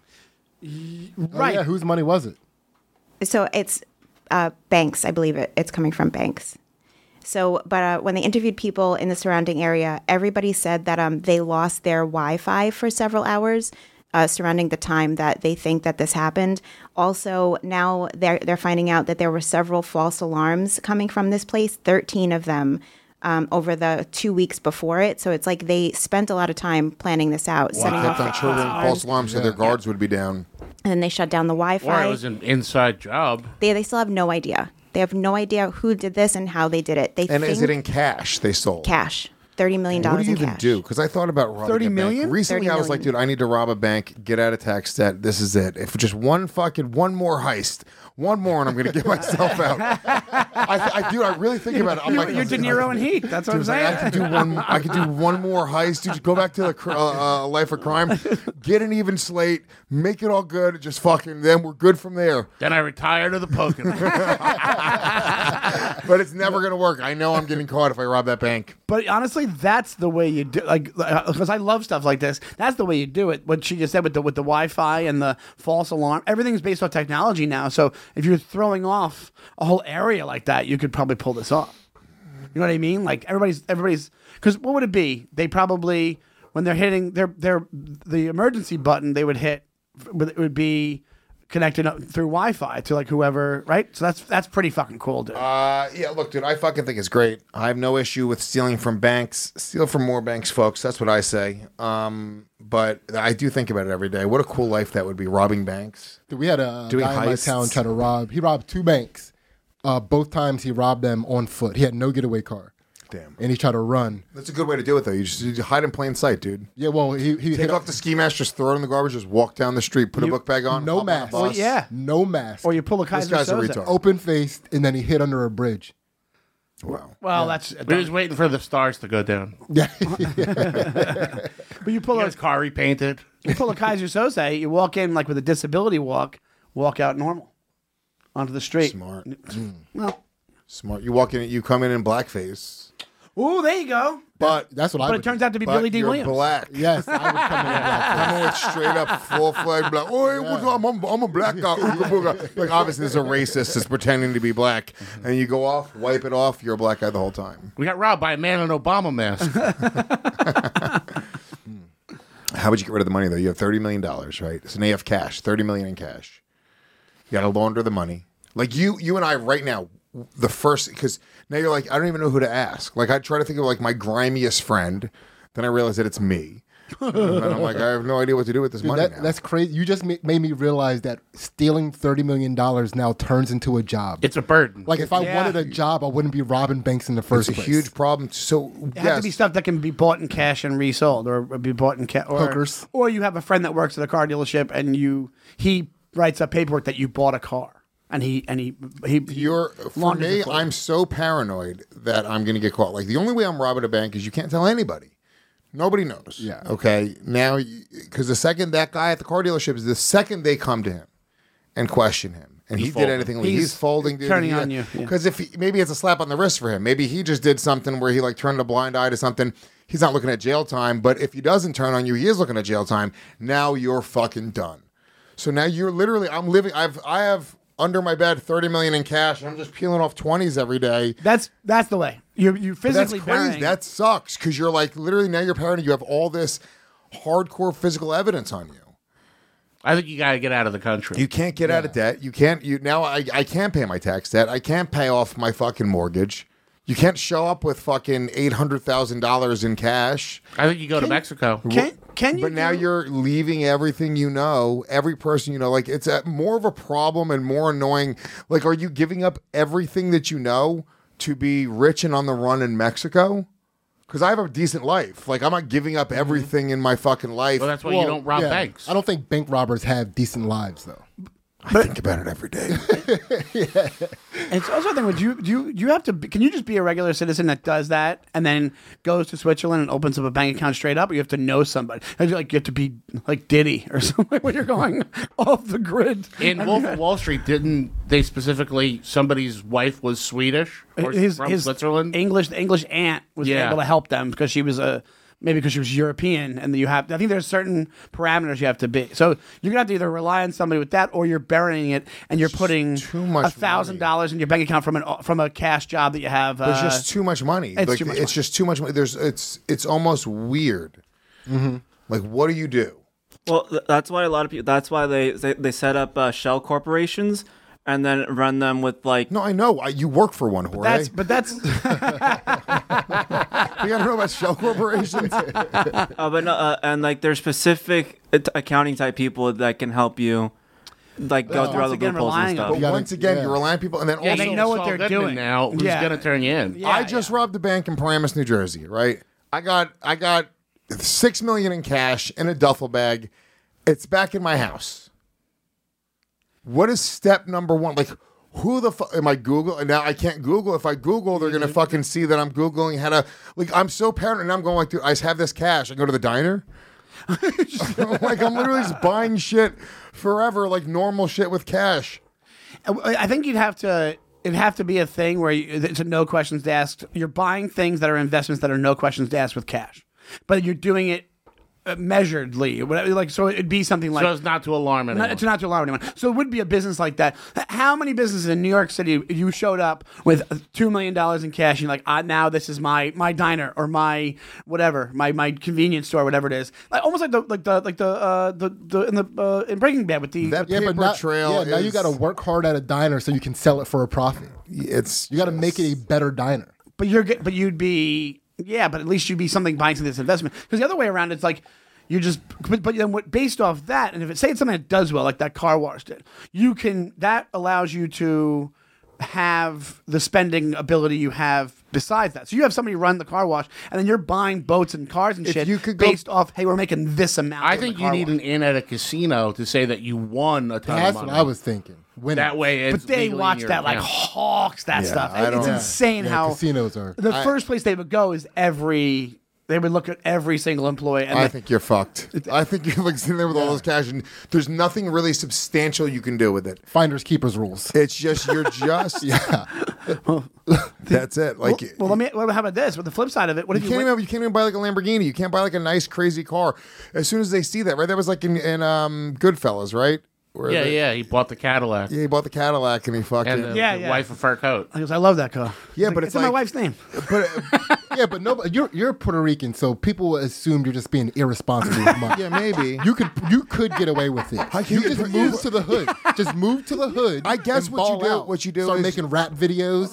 [SPEAKER 9] Right. Oh, yeah, whose money was it?
[SPEAKER 10] So it's uh, banks, I believe it. It's coming from banks. So, but uh, when they interviewed people in the surrounding area, everybody said that um, they lost their Wi-Fi for several hours uh, surrounding the time that they think that this happened. Also, now they're they're finding out that there were several false alarms coming from this place. Thirteen of them um, over the two weeks before it. So it's like they spent a lot of time planning this out, setting
[SPEAKER 3] Kept
[SPEAKER 10] up
[SPEAKER 3] on children false alarms so their guards would be down.
[SPEAKER 10] and then they shut down the Wi-Fi.
[SPEAKER 4] Or it was an inside job.
[SPEAKER 10] They they still have no idea. They have no idea who did this and how they did it. They
[SPEAKER 3] And
[SPEAKER 10] think
[SPEAKER 3] is it in cash they sold?
[SPEAKER 10] cash. thirty million dollars
[SPEAKER 3] What do you
[SPEAKER 10] in
[SPEAKER 3] even
[SPEAKER 10] cash.
[SPEAKER 3] do? Because I thought about robbing
[SPEAKER 5] thirty
[SPEAKER 3] a bank.
[SPEAKER 5] million?
[SPEAKER 3] Recently,
[SPEAKER 10] thirty
[SPEAKER 3] I was like,
[SPEAKER 10] million.
[SPEAKER 3] dude, I need to rob a bank, get out of tax debt. This is it. If just one fucking, one more heist, one more, and I'm going to get myself out. I, I, dude, I really think about it. I'm
[SPEAKER 5] You're,
[SPEAKER 3] like,
[SPEAKER 5] you're De Niro and Heat. That's what I'm
[SPEAKER 3] Dude, like,
[SPEAKER 5] saying.
[SPEAKER 3] I could do one. I could do one more heist. Dude, just go back to the cr- uh, uh, life of crime, get an even slate, make it all good. Just fucking. Then we're good from there.
[SPEAKER 4] Then I retire to the poker.
[SPEAKER 3] But it's never gonna work. I know I'm getting caught if I rob that bank.
[SPEAKER 5] But honestly, that's the way you do. Like, because I love stuff like this. That's the way you do it. What she just said with the with the Wi-Fi and the false alarm, everything's based on technology now. So if you're throwing off a whole area like that, you could probably pull this off. You know what I mean? Like everybody's everybody's. Because what would it be? They probably when they're hitting their their the emergency button, they would hit. It would be connected up through Wi-Fi to like whoever, right? So that's that's pretty fucking cool, dude.
[SPEAKER 3] Uh, yeah, look, dude, I fucking think it's great. I have no issue with stealing from banks. Steal from more banks, folks. That's what I say. Um, but I do think about it every day. What a cool life that would be, robbing banks.
[SPEAKER 9] Dude, we had a
[SPEAKER 3] Doing
[SPEAKER 9] guy in my
[SPEAKER 3] heists.
[SPEAKER 9] town try to rob. He robbed two banks. Uh, both times he robbed them on foot. He had no getaway car.
[SPEAKER 3] Damn.
[SPEAKER 9] And he tried to run.
[SPEAKER 3] That's a good way to do it, though. You just you hide in plain sight, dude.
[SPEAKER 9] Yeah, well, he he
[SPEAKER 3] Take
[SPEAKER 9] hit
[SPEAKER 3] off the ski mask, just throw it in the garbage, just walk down the street, put a
[SPEAKER 5] You-
[SPEAKER 3] book bag on,
[SPEAKER 9] no
[SPEAKER 3] hop on a
[SPEAKER 9] mask.
[SPEAKER 3] bus.
[SPEAKER 5] Well, yeah.
[SPEAKER 9] No mask.
[SPEAKER 5] Or you pull a
[SPEAKER 3] This
[SPEAKER 5] Kaiser
[SPEAKER 3] guy's a
[SPEAKER 5] Soze.
[SPEAKER 3] retard.
[SPEAKER 9] Open faced, and then he hit under a bridge.
[SPEAKER 3] Wow.
[SPEAKER 5] Well, that's
[SPEAKER 4] We was waiting for the stars to go down.
[SPEAKER 9] Yeah.
[SPEAKER 5] but you pull
[SPEAKER 4] He
[SPEAKER 5] a
[SPEAKER 4] got his car repainted.
[SPEAKER 5] you pull a Kaiser Soze. You walk in like with a disability walk, walk out normal onto the street.
[SPEAKER 3] Smart.
[SPEAKER 5] Well,
[SPEAKER 3] Smart. You walk in, you come in in blackface.
[SPEAKER 5] ooh, there you go.
[SPEAKER 3] But
[SPEAKER 9] That's what I
[SPEAKER 5] But
[SPEAKER 9] would
[SPEAKER 5] it turns
[SPEAKER 9] do.
[SPEAKER 5] out to be
[SPEAKER 3] but
[SPEAKER 5] Billy D.
[SPEAKER 3] you're
[SPEAKER 5] Williams.
[SPEAKER 3] black.
[SPEAKER 9] Yes, I would come in black.
[SPEAKER 3] Coming with straight up full flag black. Oh, what's up? I'm, I'm a black guy. Ooga booga. Like, obviously, there's a racist that's pretending to be black. And you go off, wipe it off, you're a black guy the whole time.
[SPEAKER 4] We got robbed by a man in an Obama mask.
[SPEAKER 3] How would you get rid of the money, though? You have thirty million dollars, right? So now you have cash, thirty million dollars in cash. You got to launder the money. Like, you you and I right now, the first, because now you're like, I don't even know who to ask. Like, I try to think of, like, my grimiest friend. Then I realize that it's me. And then I'm like, I have no idea what to do with this
[SPEAKER 9] Dude,
[SPEAKER 3] money
[SPEAKER 9] that,
[SPEAKER 3] now.
[SPEAKER 9] that's crazy. You just ma- made me realize that stealing thirty million dollars now turns into a job.
[SPEAKER 4] It's a burden.
[SPEAKER 9] Like, if I
[SPEAKER 5] Yeah.
[SPEAKER 9] wanted a job, I wouldn't be robbing banks in the
[SPEAKER 3] It's
[SPEAKER 9] first
[SPEAKER 3] a
[SPEAKER 9] place.
[SPEAKER 3] huge problem. So,
[SPEAKER 5] It has
[SPEAKER 3] yes.
[SPEAKER 5] to be stuff that can be bought in cash and resold, or be bought in cash. Or,
[SPEAKER 9] Hookers.
[SPEAKER 5] Or you have a friend that works at a car dealership, and you he writes up paperwork that you bought a car, and he and he he. he
[SPEAKER 3] You're for
[SPEAKER 5] launders
[SPEAKER 3] me.
[SPEAKER 5] it for you.
[SPEAKER 3] I'm so paranoid that I'm going to get caught. Like, the only way I'm robbing a bank is you can't tell anybody. Nobody knows.
[SPEAKER 9] Yeah.
[SPEAKER 3] Okay. Now, because the second that guy at the car dealership is the second they come to him and question him, and
[SPEAKER 4] He's
[SPEAKER 3] he
[SPEAKER 4] folding.
[SPEAKER 3] did anything, he's,
[SPEAKER 5] He's
[SPEAKER 3] he's folding, dude.
[SPEAKER 5] turning
[SPEAKER 3] He-
[SPEAKER 5] on you, yeah.
[SPEAKER 3] Because if he, maybe it's a slap on the wrist for him, maybe he just did something where he like turned a blind eye to something. He's not looking at jail time, but if he doesn't turn on you, he is looking at jail time. Now you're fucking done. So now you're literally, I'm living. I've I have under my bed thirty million in cash, and I'm just peeling off twenties every day.
[SPEAKER 5] That's that's the way you you
[SPEAKER 3] But that's
[SPEAKER 5] physically
[SPEAKER 3] crazy.
[SPEAKER 5] burying-
[SPEAKER 3] That sucks because you're like literally now you're paranoid. You have all this hardcore physical evidence on you.
[SPEAKER 4] I think you got to get out of the country.
[SPEAKER 3] You can't get out of debt. You can't. You now. I I can't pay my tax debt. I can't pay off my fucking mortgage. You can't show up with fucking eight hundred thousand dollars in cash.
[SPEAKER 4] I think you go to Mexico.
[SPEAKER 5] Can can you?
[SPEAKER 3] But now
[SPEAKER 5] do-
[SPEAKER 3] you're leaving everything you know, every person you know. Like, it's a, more of a problem and more annoying. Like, are you giving up everything that you know to be rich and on the run in Mexico? Because I have a decent life. Like, I'm not giving up everything in my fucking life.
[SPEAKER 4] Well, that's why
[SPEAKER 9] Well,
[SPEAKER 4] you don't rob
[SPEAKER 9] yeah.
[SPEAKER 4] banks.
[SPEAKER 9] I don't think bank robbers have decent lives, though.
[SPEAKER 3] I think about it every day.
[SPEAKER 5] And it's also a thing. Would you do you, do you have to? Be, can you just be a regular citizen that does that and then goes to Switzerland and opens up a bank account straight up? Or you have to know somebody. Like you have to be like Diddy or something when you're going off the grid.
[SPEAKER 4] In Wolf of Wall Street, didn't they specifically, somebody's wife was Swedish or
[SPEAKER 5] his
[SPEAKER 4] from
[SPEAKER 5] his
[SPEAKER 4] Switzerland?
[SPEAKER 5] English the English aunt was
[SPEAKER 4] Yeah.
[SPEAKER 5] able to help them because she was a maybe because she was European, and you have I think there's certain parameters you have to be. So you're gonna have to either rely on somebody with that, or you're burying it and you're putting
[SPEAKER 3] too much
[SPEAKER 5] a thousand dollars in your bank account from an from a cash job that you have.
[SPEAKER 3] There's
[SPEAKER 5] uh,
[SPEAKER 3] just too much money.
[SPEAKER 5] it's
[SPEAKER 3] like,
[SPEAKER 5] too much
[SPEAKER 3] It's
[SPEAKER 5] money.
[SPEAKER 3] just too much money. There's it's it's almost weird.
[SPEAKER 5] Mm-hmm.
[SPEAKER 3] Like, what do you do?
[SPEAKER 15] Well, th- that's why a lot of people. That's why they they, they set up uh, shell corporations and then run them with like.
[SPEAKER 3] No, I know. I, you work for one, Jorge.
[SPEAKER 5] That's but that's
[SPEAKER 3] you gotta know about shell corporations.
[SPEAKER 15] uh, but no, uh, and like there's specific uh, t- accounting type people that can help you. like go
[SPEAKER 5] Well,
[SPEAKER 15] through all
[SPEAKER 5] once
[SPEAKER 15] the
[SPEAKER 5] again,
[SPEAKER 15] loopholes and
[SPEAKER 5] relying on
[SPEAKER 15] stuff.
[SPEAKER 3] But
[SPEAKER 5] You
[SPEAKER 3] once again,
[SPEAKER 9] yeah.
[SPEAKER 3] you're relying on people, and then
[SPEAKER 4] Yeah,
[SPEAKER 3] also
[SPEAKER 5] they
[SPEAKER 4] you
[SPEAKER 5] know what
[SPEAKER 4] Saul
[SPEAKER 5] they're
[SPEAKER 4] Goodman
[SPEAKER 5] doing.
[SPEAKER 4] now. Who's
[SPEAKER 5] Yeah.
[SPEAKER 4] going to turn you in?
[SPEAKER 5] Yeah.
[SPEAKER 3] I just robbed a bank in Paramus, New Jersey. Right? I got I got six million in cash in a duffel bag. It's back in my house. What is step number one? Like, who the fuck am I Google? And now I can't Google. If I Google, they're gonna fucking see that I'm Googling how to. Like, I'm so paranoid, and I'm going like, dude, I just have this cash. I go to the diner. Like, I'm literally just buying shit forever, like normal shit with cash.
[SPEAKER 5] I think you'd have to. It'd have to be a thing where you, it's a no questions asked. You're buying things that are investments that are no questions asked with cash, but you're doing it uh, measuredly. Whatever, like so, it'd be something like
[SPEAKER 4] So it's not to alarm anyone.
[SPEAKER 5] not, it's not to alarm anyone. So it would be a business like that. How many businesses in New York City you showed up with two million dollars in cash? And you're like, ah, now this is my my diner or my whatever, my my convenience store, whatever it is. Like almost like the like the like the uh, the the in the uh, in Breaking Bad with the
[SPEAKER 3] That
[SPEAKER 9] Yeah,
[SPEAKER 3] paper
[SPEAKER 9] but not,
[SPEAKER 3] trail.
[SPEAKER 9] yeah, now you
[SPEAKER 3] is-
[SPEAKER 9] got to work hard at a diner so you can sell it for a profit.
[SPEAKER 3] It's
[SPEAKER 9] You got to make it a better diner.
[SPEAKER 5] But you're get- but you'd be yeah, but at least you'd be something buying something that's investment. Because the other way around, it's like you just but, but then what based off that, and if it say it's something that does well, like that car wash did, you can that allows you to have the spending ability you have besides that. So you have somebody run the car wash, and then you're buying boats and cars and
[SPEAKER 3] If
[SPEAKER 5] shit
[SPEAKER 3] you could go-
[SPEAKER 5] based off. Hey, we're making this amount.
[SPEAKER 4] I
[SPEAKER 5] in the
[SPEAKER 4] think you
[SPEAKER 5] car
[SPEAKER 4] need
[SPEAKER 5] wash.
[SPEAKER 4] an in at a casino to say that you won a ton
[SPEAKER 9] That's
[SPEAKER 4] of
[SPEAKER 9] what
[SPEAKER 4] money.
[SPEAKER 9] I was thinking. Winning.
[SPEAKER 4] That way, it's
[SPEAKER 5] But they
[SPEAKER 4] legally in
[SPEAKER 5] watch
[SPEAKER 4] your
[SPEAKER 5] that like
[SPEAKER 4] account.
[SPEAKER 5] hawks that
[SPEAKER 3] Yeah,
[SPEAKER 5] stuff.
[SPEAKER 3] I
[SPEAKER 5] It's
[SPEAKER 3] don't-
[SPEAKER 5] insane
[SPEAKER 9] Yeah,
[SPEAKER 5] how
[SPEAKER 9] casinos are.
[SPEAKER 5] the
[SPEAKER 3] I-
[SPEAKER 5] first place they would go is every. They would look at every single employee. And
[SPEAKER 3] I
[SPEAKER 5] they-
[SPEAKER 3] think you're fucked. I think you're like sitting there with all those cash, and there's nothing really substantial you can do with it.
[SPEAKER 9] Finders keepers rules.
[SPEAKER 3] It's just you're just
[SPEAKER 9] Yeah.
[SPEAKER 3] that's it. Like
[SPEAKER 5] well, well, let me. Well, how about this? With the flip side of it, what
[SPEAKER 3] you
[SPEAKER 5] if you?
[SPEAKER 3] can't
[SPEAKER 5] win-
[SPEAKER 3] even you can't even buy like a Lamborghini. You can't buy like a nice crazy car. As soon as they see that, right? That was like in, in um Goodfellas, right? Where
[SPEAKER 4] Yeah,
[SPEAKER 3] they-
[SPEAKER 4] yeah. He bought the Cadillac
[SPEAKER 3] yeah. He bought the Cadillac and he fucking
[SPEAKER 4] and the,
[SPEAKER 5] Yeah,
[SPEAKER 4] the
[SPEAKER 5] yeah.
[SPEAKER 4] wife of fur coat.
[SPEAKER 5] I goes, I love that car.
[SPEAKER 3] Yeah,
[SPEAKER 5] It's
[SPEAKER 3] but
[SPEAKER 5] like,
[SPEAKER 3] it's
[SPEAKER 5] in my
[SPEAKER 3] like-
[SPEAKER 5] wife's name.
[SPEAKER 3] but
[SPEAKER 9] Yeah, but no, you're you're Puerto Rican, so people will assume you're just being irresponsible with money.
[SPEAKER 3] yeah, maybe.
[SPEAKER 9] You could you could get away with it.
[SPEAKER 3] I
[SPEAKER 9] You
[SPEAKER 3] can-
[SPEAKER 9] just move to the hood. Just move to the hood.
[SPEAKER 3] I guess
[SPEAKER 9] and
[SPEAKER 3] what you
[SPEAKER 9] ball
[SPEAKER 3] do-
[SPEAKER 9] out.
[SPEAKER 3] what you do
[SPEAKER 9] Start
[SPEAKER 3] is-
[SPEAKER 9] making rap videos.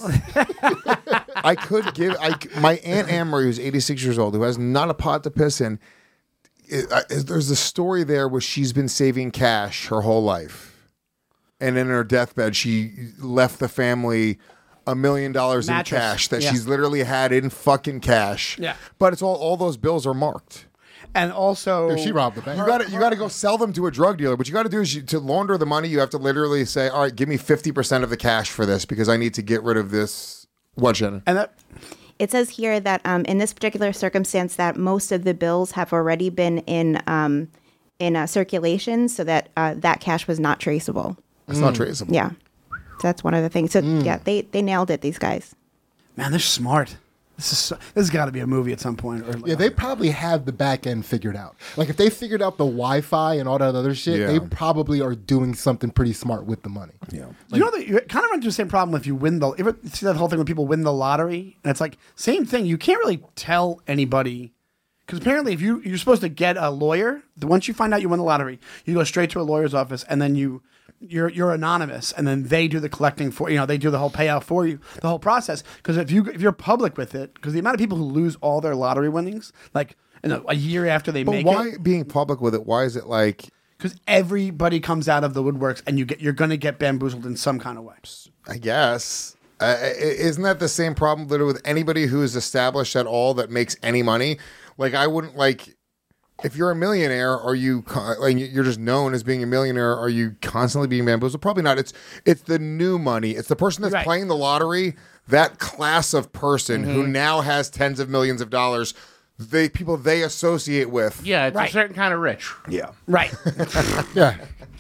[SPEAKER 3] I could give I, my Aunt Amory, who's eighty-six years old, who has not a pot to piss in. It, I, there's a story there where she's been saving cash her whole life, and in her deathbed, she left the family a million dollars in
[SPEAKER 5] Mattress.
[SPEAKER 3] cash that
[SPEAKER 5] Yeah.
[SPEAKER 3] she's literally had in fucking cash.
[SPEAKER 5] Yeah.
[SPEAKER 3] but it's all all those bills are marked.
[SPEAKER 5] And also,
[SPEAKER 9] If she robbed the bank.
[SPEAKER 3] You got to you got to go sell them to a drug dealer. What you got to do is you, to launder the money. You have to literally say, "All right, give me fifty percent of the cash for this because I need to get rid of this." What, Jenna?
[SPEAKER 5] and that
[SPEAKER 10] It says here that um, in this particular circumstance, that most of the bills have already been in um, in uh, circulation, so that uh, that cash was not traceable.
[SPEAKER 3] It's not traceable.
[SPEAKER 10] Yeah, so that's one of the things. So yeah, they they nailed it. These guys.
[SPEAKER 5] man, they're smart. This is so, this has got to be a movie at some point. Or like,
[SPEAKER 9] Yeah, they probably have the back end figured out. Like if they figured out the Wi-Fi and all that other shit,
[SPEAKER 3] Yeah.
[SPEAKER 9] they probably are doing something pretty smart with the money.
[SPEAKER 3] Yeah.
[SPEAKER 5] you know that you kind of run into the same problem if you win the. You ever see that whole thing when people win the lottery, and it's like same thing. You can't really tell anybody because apparently, if you you're supposed to get a lawyer, the once you find out you won the lottery, you go straight to a lawyer's office, and then you. You're you're anonymous, and then they do the collecting for you know they do the whole payout for you, the whole process. Because if you if you're public with it, because the amount of people who lose all their lottery winnings, like you know, a year after they
[SPEAKER 3] But
[SPEAKER 5] make
[SPEAKER 3] why
[SPEAKER 5] it,
[SPEAKER 3] being public with it? Why is it like?
[SPEAKER 5] because everybody comes out of the woodworks, and you get you're gonna get bamboozled in some kind of way.
[SPEAKER 3] I guess. Uh, i- isn't that the same problem literally with anybody who is established at all that makes any money? Like, I wouldn't like. If you're a millionaire, are you con- like you're just known as being a millionaire? Are you constantly being bamboozled? Probably not. It's it's the new money. It's the person that's
[SPEAKER 5] Right.
[SPEAKER 3] playing the lottery. That class of person who now has tens of millions of dollars. They people they associate with.
[SPEAKER 4] Yeah, it's
[SPEAKER 5] Right.
[SPEAKER 4] a certain kind of rich.
[SPEAKER 3] Yeah.
[SPEAKER 5] Right.
[SPEAKER 9] Yeah.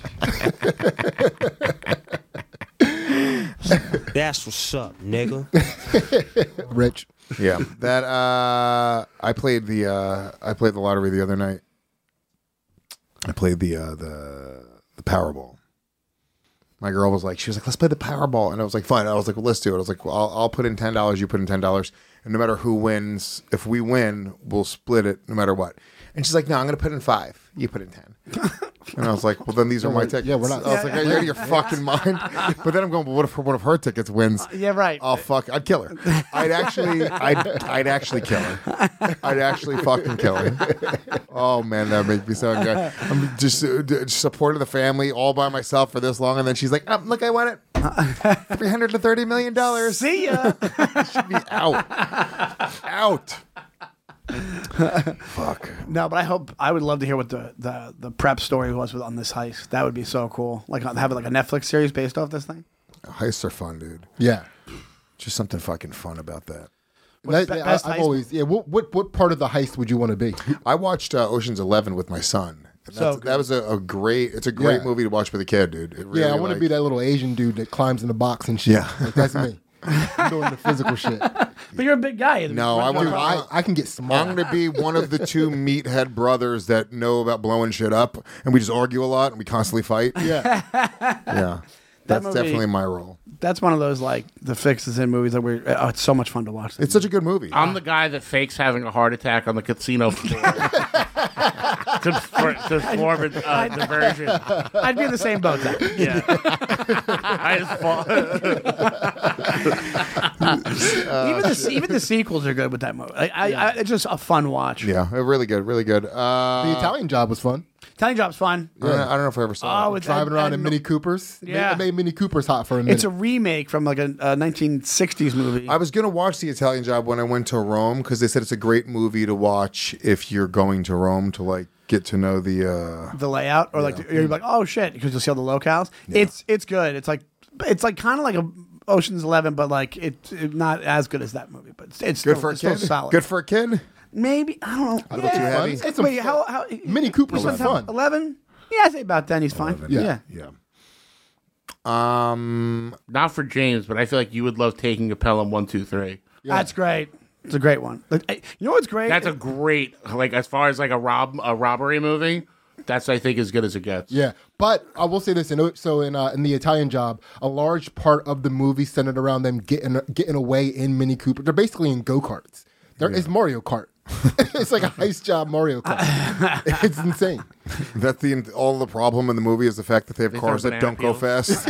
[SPEAKER 11] That's what's up, nigga.
[SPEAKER 9] Rich.
[SPEAKER 3] Yeah, that uh, I played the uh, I played the lottery the other night. I played the uh, the the Powerball. My girl was like, she was like, let's play the Powerball, and I was like, fine. I was like, well, let's do it. I was like, well, I'll, I'll put in ten dollars, you put in ten dollars, and no matter who wins, if we win, we'll split it no matter what. And she's like, no, I'm going to put in five. You put in ten. And I was like, well, then these are my tickets.
[SPEAKER 9] Yeah, we're not.
[SPEAKER 3] I was like, are you out of your fucking mind? But then I'm going, well, what if one of her tickets wins?
[SPEAKER 5] Yeah, right.
[SPEAKER 3] Oh fuck, I'd kill her. I'd actually, I'd, I'd actually kill her. I'd actually fucking kill her. Oh man, that makes me so good. I'm just, uh, just supported the family all by myself for this long, and then she's like, oh, look, I won it. three hundred thirty million dollars.
[SPEAKER 5] See ya.
[SPEAKER 3] Should be out. Out. Fuck.
[SPEAKER 5] No, but I hope I would love to hear what the, the, the prep story was with, on this heist. That would be so cool. Like have like a Netflix series based off this thing.
[SPEAKER 3] Heists are fun, dude.
[SPEAKER 9] Yeah.
[SPEAKER 3] Just something fucking fun about that.
[SPEAKER 9] That,
[SPEAKER 5] be-
[SPEAKER 9] I,
[SPEAKER 5] best
[SPEAKER 9] I've
[SPEAKER 5] heist?
[SPEAKER 9] always yeah. What, what what part of the heist would you want to be?
[SPEAKER 3] I watched uh, Ocean's Eleven with my son. And
[SPEAKER 5] So
[SPEAKER 3] that's,
[SPEAKER 5] good.
[SPEAKER 3] that was a, a great. It's a great
[SPEAKER 9] Yeah.
[SPEAKER 3] movie to watch with a kid, dude. It really,
[SPEAKER 9] yeah, I want to
[SPEAKER 3] like-
[SPEAKER 9] be that little Asian dude that climbs in the box and shit.
[SPEAKER 3] Yeah.
[SPEAKER 9] Like, that's me. I'm doing the physical shit.
[SPEAKER 5] But you're a big guy.
[SPEAKER 3] No, I
[SPEAKER 9] Dude,
[SPEAKER 3] want.
[SPEAKER 9] I,
[SPEAKER 3] I,
[SPEAKER 9] I can get small.
[SPEAKER 3] I'm gonna be one of the two meathead brothers that know about blowing shit up, and we just argue a lot and we constantly fight.
[SPEAKER 9] Yeah.
[SPEAKER 3] Yeah, that's
[SPEAKER 5] movie-
[SPEAKER 3] definitely my role.
[SPEAKER 5] That's one of those like the fixes in movies that we're. Oh, it's so much fun to watch.
[SPEAKER 3] It's such a good movie.
[SPEAKER 4] I'm the guy that fakes having a heart attack on the casino floor to, for, to form a uh, diversion.
[SPEAKER 5] I'd be in the same boat. Then.
[SPEAKER 4] Yeah. I just fall.
[SPEAKER 5] even the even the sequels are good with that movie. I, I, I, it's just a fun watch.
[SPEAKER 3] Yeah, really good, really good. Uh,
[SPEAKER 9] The Italian Job was fun.
[SPEAKER 5] Italian Job's fun.
[SPEAKER 3] I, don't know, I don't know if I ever saw
[SPEAKER 5] Oh,
[SPEAKER 3] it.
[SPEAKER 5] it's
[SPEAKER 9] Driving
[SPEAKER 5] and-
[SPEAKER 9] around in
[SPEAKER 5] and-
[SPEAKER 9] Mini Coopers. It made-
[SPEAKER 5] Yeah.
[SPEAKER 9] It made Mini Coopers hot for a minute.
[SPEAKER 5] It's a remake from like a, a nineteen sixties movie.
[SPEAKER 3] I was gonna watch The Italian Job when I went to Rome because they said it's a great movie to watch if you're going to Rome to like get to know the. Uh,
[SPEAKER 5] the layout, or like you're like, oh shit, because you'll see all the locales. It's it's good. It's like it's like kind of like a Ocean's Eleven, but like it's it, not as good as that movie. But it's, it's
[SPEAKER 3] good
[SPEAKER 5] still,
[SPEAKER 3] for a
[SPEAKER 5] it's still
[SPEAKER 3] kid.
[SPEAKER 5] solid.
[SPEAKER 3] Good for a kid.
[SPEAKER 5] Maybe I don't know.
[SPEAKER 3] A little too heavy.
[SPEAKER 9] It's, it's some
[SPEAKER 5] Wait,
[SPEAKER 9] fun-
[SPEAKER 5] how how
[SPEAKER 9] Mini Coopers are fun.
[SPEAKER 5] Eleven? Yeah, I say about then he's fine.
[SPEAKER 9] Yeah.
[SPEAKER 5] Yeah.
[SPEAKER 3] Yeah. Um.
[SPEAKER 4] Not for James, but I feel like you would love taking a Pelham one two three.
[SPEAKER 5] That's great. It's a great one. Like, I- you know what's great?
[SPEAKER 4] That's a great like as far as like a rob a robbery movie. That's I think as good as it gets.
[SPEAKER 9] Yeah, but I will say this. In, so in uh, in the Italian Job, a large part of the movie centered around them getting getting away in Mini Cooper. They're basically in go karts. There is Mario Kart. It's like a heist job Mario Kart. It's insane.
[SPEAKER 3] That's the all the problem in the movie is the fact that they have
[SPEAKER 4] They
[SPEAKER 3] cars
[SPEAKER 4] throw
[SPEAKER 3] that don't
[SPEAKER 4] banana
[SPEAKER 3] go fast.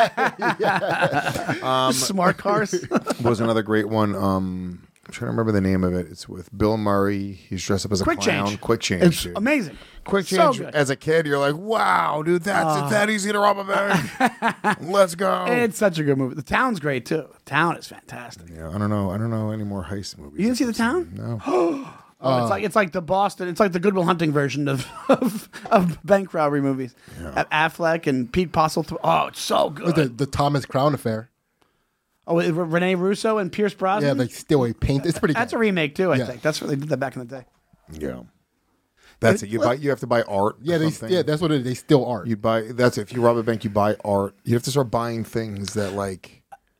[SPEAKER 3] Um,
[SPEAKER 5] Smart cars.
[SPEAKER 3] was another great one. Um, I'm trying to remember the name of it. It's with Bill Murray. He's dressed up as a
[SPEAKER 5] Quick
[SPEAKER 3] clown.
[SPEAKER 5] Change.
[SPEAKER 3] Quick Change.
[SPEAKER 5] It's
[SPEAKER 3] dude.
[SPEAKER 5] amazing.
[SPEAKER 3] Quick
[SPEAKER 5] So
[SPEAKER 3] Change.
[SPEAKER 5] good.
[SPEAKER 3] As a kid, you're like, wow, dude, that's it's that easy to rob a bank. Let's go.
[SPEAKER 5] It's such a good movie. The Town's great too. The Town is fantastic.
[SPEAKER 3] yeah, I don't know. I don't know any more heist movies.
[SPEAKER 5] You didn't see The Town?
[SPEAKER 3] No.
[SPEAKER 5] Oh, it's like it's like the Boston. It's like the Good Will Hunting version of of, of bank robbery movies.
[SPEAKER 3] Yeah.
[SPEAKER 5] Affleck and Pete Postlethwaite. Oh, it's so good.
[SPEAKER 9] The the Thomas Crown Affair.
[SPEAKER 5] Oh, with Rene Russo and Pierce Brosnan.
[SPEAKER 9] Yeah, they steal a paint. It's pretty.
[SPEAKER 5] That's a
[SPEAKER 9] good.
[SPEAKER 5] remake too. I
[SPEAKER 9] Yeah.
[SPEAKER 5] think that's what they did that back in the day.
[SPEAKER 3] Yeah. That's it. You buy. You have to buy art.
[SPEAKER 9] Yeah,
[SPEAKER 3] or
[SPEAKER 9] they
[SPEAKER 3] something.
[SPEAKER 9] yeah, that's what it is. They steal art.
[SPEAKER 3] You buy. That's it. If you rob a bank, you buy art. You have to start buying things that like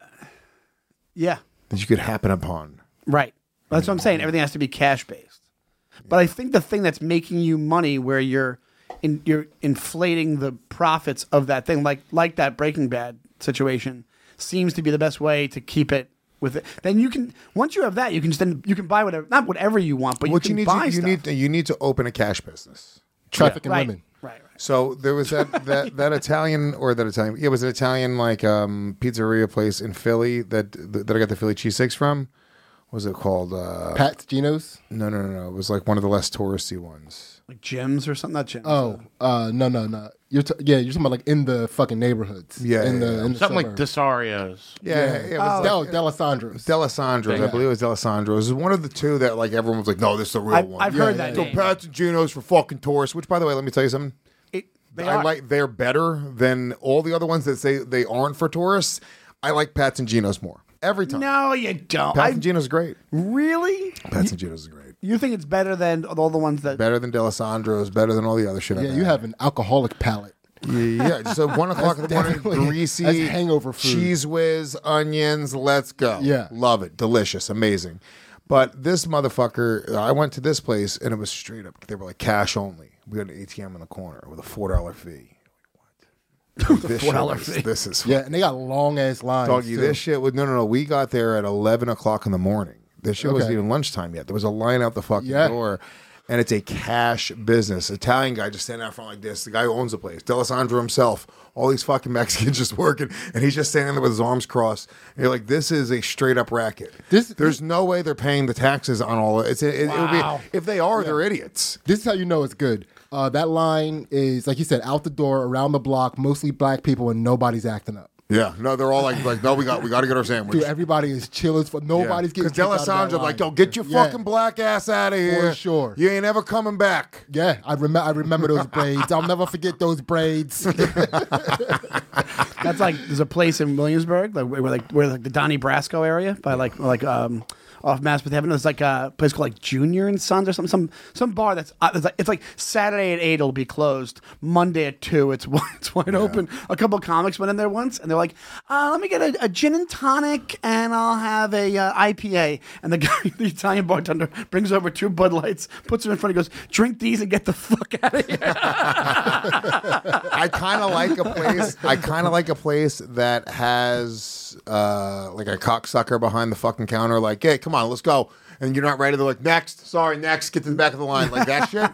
[SPEAKER 5] Yeah,
[SPEAKER 3] that you could happen upon.
[SPEAKER 5] right. That's what I'm saying. Everything has to be cash based. But I think the thing that's making you money, where you're in, you're inflating the profits of that thing, like like that Breaking Bad situation, seems to be the best way to keep it with it. Then you can once you have that, you can just then you can buy whatever, not whatever you want, but
[SPEAKER 3] what
[SPEAKER 5] you can
[SPEAKER 3] you need
[SPEAKER 5] buy
[SPEAKER 3] to, you
[SPEAKER 5] stuff.
[SPEAKER 3] need to, you need to open a cash business.
[SPEAKER 9] Trafficking
[SPEAKER 5] right.
[SPEAKER 9] women.
[SPEAKER 5] Right, right.
[SPEAKER 3] So there was that that, that Italian or that Italian. Yeah, it was an Italian like um, pizzeria place in Philly that that I got the Philly cheesesteaks from. What was it called? Uh,
[SPEAKER 9] Pat's Geno's.
[SPEAKER 3] no, no, no, no. It was like one of the less touristy ones.
[SPEAKER 5] Like gyms or something. Not gyms.
[SPEAKER 9] Oh, uh, no, no, no. You're t- yeah, you're talking about like in the fucking neighborhoods.
[SPEAKER 3] Yeah,
[SPEAKER 9] in
[SPEAKER 3] yeah,
[SPEAKER 9] the,
[SPEAKER 3] yeah.
[SPEAKER 9] in the
[SPEAKER 4] Something like
[SPEAKER 9] suburbs.
[SPEAKER 4] Desario's.
[SPEAKER 3] Yeah, yeah, it was
[SPEAKER 9] Del,
[SPEAKER 3] like,
[SPEAKER 9] D'Alessandro's.
[SPEAKER 3] D'Alessandro's. I
[SPEAKER 9] Yeah.
[SPEAKER 3] believe it was D'Alessandro's. It was one of the two that like everyone was like, no, this is the real
[SPEAKER 5] I've,
[SPEAKER 3] one.
[SPEAKER 5] I've
[SPEAKER 9] Yeah,
[SPEAKER 5] heard
[SPEAKER 9] yeah,
[SPEAKER 5] that.
[SPEAKER 3] So
[SPEAKER 5] name.
[SPEAKER 3] Pat's and Geno's for fucking tourists. Which, by the way, let me tell you something.
[SPEAKER 5] It, they
[SPEAKER 3] I
[SPEAKER 5] are.
[SPEAKER 3] like they're better than all the other ones that say they aren't for tourists. I like Pat's and Geno's more every time.
[SPEAKER 5] No, you don't.
[SPEAKER 3] Pat's
[SPEAKER 5] I,
[SPEAKER 3] and Geno's is great.
[SPEAKER 5] really?
[SPEAKER 3] Pat's and Geno's is great.
[SPEAKER 5] You think it's better than all the ones that?
[SPEAKER 3] Better than D'Alessandro's. Better than all the other shit. I've
[SPEAKER 9] Yeah,
[SPEAKER 3] had.
[SPEAKER 9] you have an alcoholic palate.
[SPEAKER 3] Yeah, yeah. So one o'clock in the morning,
[SPEAKER 9] definitely-
[SPEAKER 3] greasy,
[SPEAKER 9] that's hangover food.
[SPEAKER 3] cheese whiz, onions. Let's go.
[SPEAKER 9] Yeah.
[SPEAKER 3] love it. Delicious, amazing. But this motherfucker, I went to this place and it was straight up. They were like cash only. We had an A T M in the corner with a four dollar fee. What? This
[SPEAKER 5] four dollar
[SPEAKER 3] shit is-
[SPEAKER 5] fee.
[SPEAKER 3] This is
[SPEAKER 9] Yeah, and they got long ass lines.
[SPEAKER 3] doggy.
[SPEAKER 9] too.
[SPEAKER 3] This shit was no, no, no. We got there at eleven o'clock in the morning. This shit wasn't
[SPEAKER 9] Okay.
[SPEAKER 3] even lunchtime yet. There was a line out the fucking
[SPEAKER 9] Yeah.
[SPEAKER 3] door. and it's a cash business. Italian guy just standing out front like this. The guy who owns the place, D'Alessandro himself. All these fucking Mexicans just working, and he's just standing there with his arms crossed. And you're like, this is a straight up racket. This, There's no way they're paying the taxes on all of it. It's, it, it would
[SPEAKER 9] Wow.
[SPEAKER 3] be, if they are, they're idiots.
[SPEAKER 9] This is how you know it's good. Uh, that line is, like you said, out the door, around the block, mostly black people, and nobody's acting up.
[SPEAKER 3] Yeah, no, they're all like, like, no, we got, we got to get our sandwich.
[SPEAKER 9] Dude, everybody is chill as fuck. Nobody's getting
[SPEAKER 3] Because
[SPEAKER 9] kicked out of that
[SPEAKER 3] D'Alessandro's
[SPEAKER 9] line.
[SPEAKER 3] like, yo, get your
[SPEAKER 9] Yeah.
[SPEAKER 3] fucking black ass out of here.
[SPEAKER 9] For sure.
[SPEAKER 3] You ain't ever coming back.
[SPEAKER 9] Yeah, I remember. I remember those braids. I'll never forget those braids.
[SPEAKER 5] That's like there's a place in Williamsburg, like where like where like the Donnie Brasco area by like like um off Maspeth Heaven. There's like a place called like Junior and Sons or something. Some some bar that's uh, it's, like, it's like Saturday at eight it'll be closed. Monday at two it's wide, it's wide open. A couple of comics went in there once and they're like, uh, let me get a, a gin and tonic and I'll have a uh, I P A. And the guy, the Italian bartender, brings over two Bud Lights, puts them in front. He goes, drink these and get the fuck out of here.
[SPEAKER 3] I kind of like a place. I kind of like a place that has uh, like a cocksucker behind the fucking counter. Like, hey, come on, let's go. And you're not ready. They're like, next, sorry, next, get to the back of the line. Like that shit.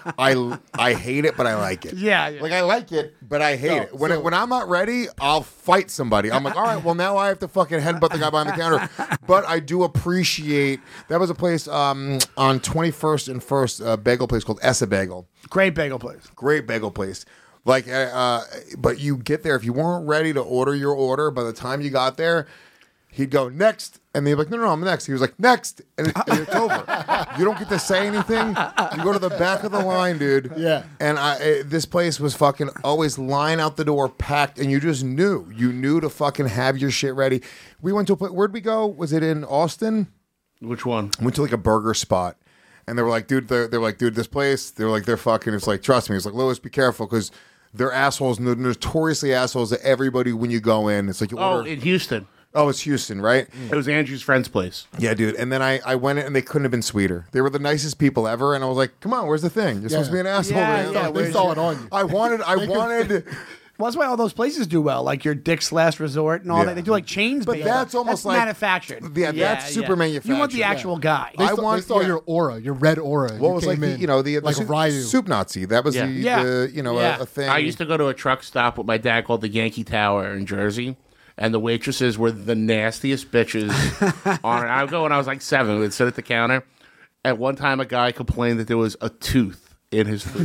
[SPEAKER 3] I I hate it, but I like it.
[SPEAKER 5] Yeah, yeah.
[SPEAKER 3] Like I like it, but I hate
[SPEAKER 9] So-
[SPEAKER 3] it. When
[SPEAKER 9] so-
[SPEAKER 3] it, when I'm not ready, I'll fight somebody. I'm like, all right, well now I have to fucking headbutt the guy behind the counter. But I do appreciate that was a place um, on twenty-first and First, a bagel place called Essa Bagel.
[SPEAKER 5] Great bagel place.
[SPEAKER 3] Great bagel place. Like, uh, uh, but you get there if you weren't ready to order your order. By the time you got there, he'd go next, and they'd be like, "No, no, no, I'm next." He was like, "Next," and, it, and it's over. You don't get to say anything. You go to the back of the line, dude.
[SPEAKER 9] Yeah.
[SPEAKER 3] And I, uh, this place was fucking always line out the door, packed, and you just knew. You knew to fucking have your shit ready. We went to a place. Where'd we go? Was it in Austin?
[SPEAKER 4] Which one?
[SPEAKER 3] Went to like a burger spot. And they were like, dude, they're, they're like, dude, this place, they're like, they're fucking, it's like, trust me. It's like, Louis, be careful because they're assholes and they're notoriously assholes to everybody when you go in. It's like, you
[SPEAKER 4] Oh,
[SPEAKER 3] order.
[SPEAKER 4] in Houston.
[SPEAKER 3] Oh, it's Houston, right?
[SPEAKER 4] It was Andrew's friend's place.
[SPEAKER 3] Yeah, dude. And then I, I went in and they couldn't have been sweeter. They were the nicest people ever. And I was like, come on, where's the thing? You're supposed to be an asshole.
[SPEAKER 5] Yeah,
[SPEAKER 3] man.
[SPEAKER 5] yeah,
[SPEAKER 3] Like,
[SPEAKER 5] where's
[SPEAKER 9] They saw it on you.
[SPEAKER 3] I wanted, I wanted.
[SPEAKER 5] Well, that's why all those places do well, like your Dick's Last Resort and all
[SPEAKER 3] Yeah.
[SPEAKER 5] that. They do like chains,
[SPEAKER 3] But
[SPEAKER 5] based.
[SPEAKER 3] that's almost like-
[SPEAKER 5] manufactured.
[SPEAKER 3] Yeah, that's super manufactured.
[SPEAKER 5] You want the actual guy.
[SPEAKER 9] They
[SPEAKER 3] I
[SPEAKER 9] saw,
[SPEAKER 3] want-
[SPEAKER 9] they saw
[SPEAKER 3] yeah.
[SPEAKER 9] your aura, your red aura.
[SPEAKER 3] What
[SPEAKER 9] You
[SPEAKER 3] was
[SPEAKER 9] came
[SPEAKER 3] like the,
[SPEAKER 9] in
[SPEAKER 3] you know, the,
[SPEAKER 9] like
[SPEAKER 3] the
[SPEAKER 9] a
[SPEAKER 3] soup,
[SPEAKER 9] Ryu.
[SPEAKER 3] soup Nazi. That was
[SPEAKER 4] Yeah.
[SPEAKER 3] the,
[SPEAKER 5] Yeah.
[SPEAKER 3] the, you know,
[SPEAKER 5] Yeah.
[SPEAKER 3] a, a thing.
[SPEAKER 4] I used to go to a truck stop with my dad called the Yankee Tower in Jersey, and the waitresses were the nastiest bitches. on I would go when I was like seven. We'd sit at the counter. At one time, a guy complained that there was a tooth in his food.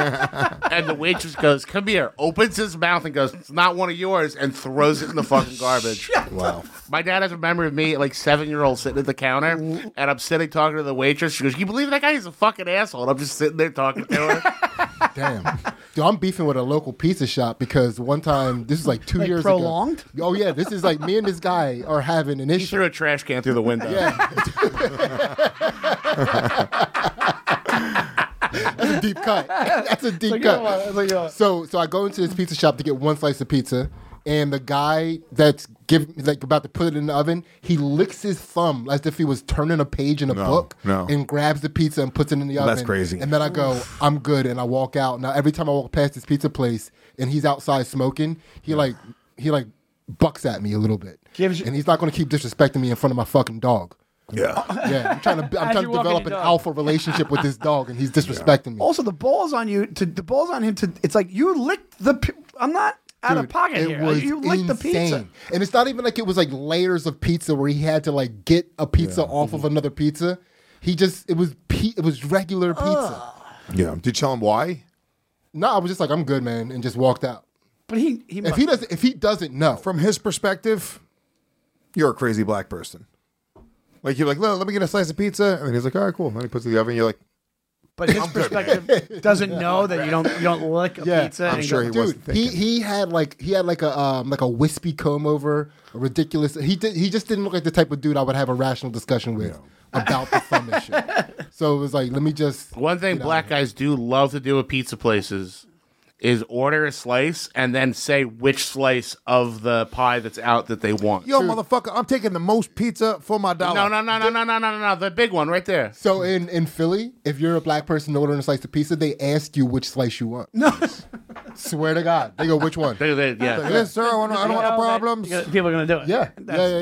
[SPEAKER 4] And the waitress goes, come here, opens his mouth and goes, it's not one of yours, and throws it in the fucking garbage.
[SPEAKER 3] Wow.
[SPEAKER 4] My dad has a memory of me, like seven-year-old, sitting at the counter, and I'm sitting talking to the waitress. She goes, you believe that guy is a fucking asshole? And I'm just sitting there talking to her.
[SPEAKER 9] Damn. Dude, I'm beefing with a local pizza shop because one time, this is like two
[SPEAKER 5] Like
[SPEAKER 9] years
[SPEAKER 5] prolonged?
[SPEAKER 9] ago. Oh, yeah. This is like me and this guy are having an
[SPEAKER 4] He
[SPEAKER 9] issue.
[SPEAKER 4] threw a trash can through the window.
[SPEAKER 9] That's a deep cut. That's a deep
[SPEAKER 5] Like,
[SPEAKER 9] cut.
[SPEAKER 5] come on, it's like, uh,
[SPEAKER 9] So, so I go into this pizza shop to get one slice of pizza, and the guy that's give like about to put it in the oven, he licks his thumb as if he was turning a page in a
[SPEAKER 3] No,
[SPEAKER 9] book,
[SPEAKER 3] no.
[SPEAKER 9] and grabs the pizza and puts it in the oven.
[SPEAKER 3] That's crazy.
[SPEAKER 9] And then I go, I'm good, and I walk out. Now every time I walk past this pizza place, and he's outside smoking, he like he like bucks at me a little bit,
[SPEAKER 5] Gives you-
[SPEAKER 9] and he's not going to keep disrespecting me in front of my fucking dog.
[SPEAKER 3] Yeah.
[SPEAKER 9] Yeah, I'm trying to I'm
[SPEAKER 5] As
[SPEAKER 9] trying
[SPEAKER 5] you
[SPEAKER 9] to
[SPEAKER 5] walk in
[SPEAKER 9] develop
[SPEAKER 5] your
[SPEAKER 9] an
[SPEAKER 5] dog.
[SPEAKER 9] alpha relationship with this dog, and he's disrespecting me.
[SPEAKER 5] Also, the ball's on you. To the ball's on him. To it's like you licked the. pi- I'm not out of
[SPEAKER 9] Dude,
[SPEAKER 5] pocket
[SPEAKER 9] it
[SPEAKER 5] here.
[SPEAKER 9] was
[SPEAKER 5] You licked the pizza.
[SPEAKER 9] insane. And it's not even like it was like layers of pizza where he had to like get a pizza off of another pizza. He just it was pe- it was regular pizza.
[SPEAKER 3] Yeah. Did you tell him why?
[SPEAKER 9] No, I was just like, I'm good, man, and just walked out.
[SPEAKER 5] But he he
[SPEAKER 9] If
[SPEAKER 5] must-
[SPEAKER 9] he doesn't if he doesn't know,
[SPEAKER 3] From his perspective, you're a crazy black person. Like you're like, "Look, let me get a slice of pizza, and then he's like, all right, cool. And then he puts it in the oven. You're like,
[SPEAKER 5] But his perspective doesn't know that you don't you don't lick a
[SPEAKER 9] Yeah,
[SPEAKER 5] pizza.
[SPEAKER 3] I'm
[SPEAKER 5] and
[SPEAKER 3] sure
[SPEAKER 5] go,
[SPEAKER 3] he wasn't
[SPEAKER 9] dude, he
[SPEAKER 3] thinking.
[SPEAKER 9] he had like he had like a um like a wispy comb over, a ridiculous. He did he just didn't look like the type of dude I would have a rational discussion with about the thumb issue. So it was like, let me just
[SPEAKER 4] One thing
[SPEAKER 9] get out
[SPEAKER 4] black
[SPEAKER 9] of here.
[SPEAKER 4] guys do love to do at pizza places is order a slice and then say which slice of the pie that's out that they want.
[SPEAKER 3] yo, motherfucker, I'm taking the most pizza for my dollar.
[SPEAKER 4] No, no, no, no, no, no, no, no, no. The big one right there.
[SPEAKER 9] So in, in Philly, if you're a black person ordering a slice of pizza, they ask you which slice you want.
[SPEAKER 5] No.
[SPEAKER 9] Swear to God. They go, which one?
[SPEAKER 4] They, they, yeah.
[SPEAKER 3] Yes, sir. I, want, I don't want no
[SPEAKER 5] Oh,
[SPEAKER 3] problems.
[SPEAKER 5] man, people are gonna do it.
[SPEAKER 9] Yeah, yeah, yeah, yeah.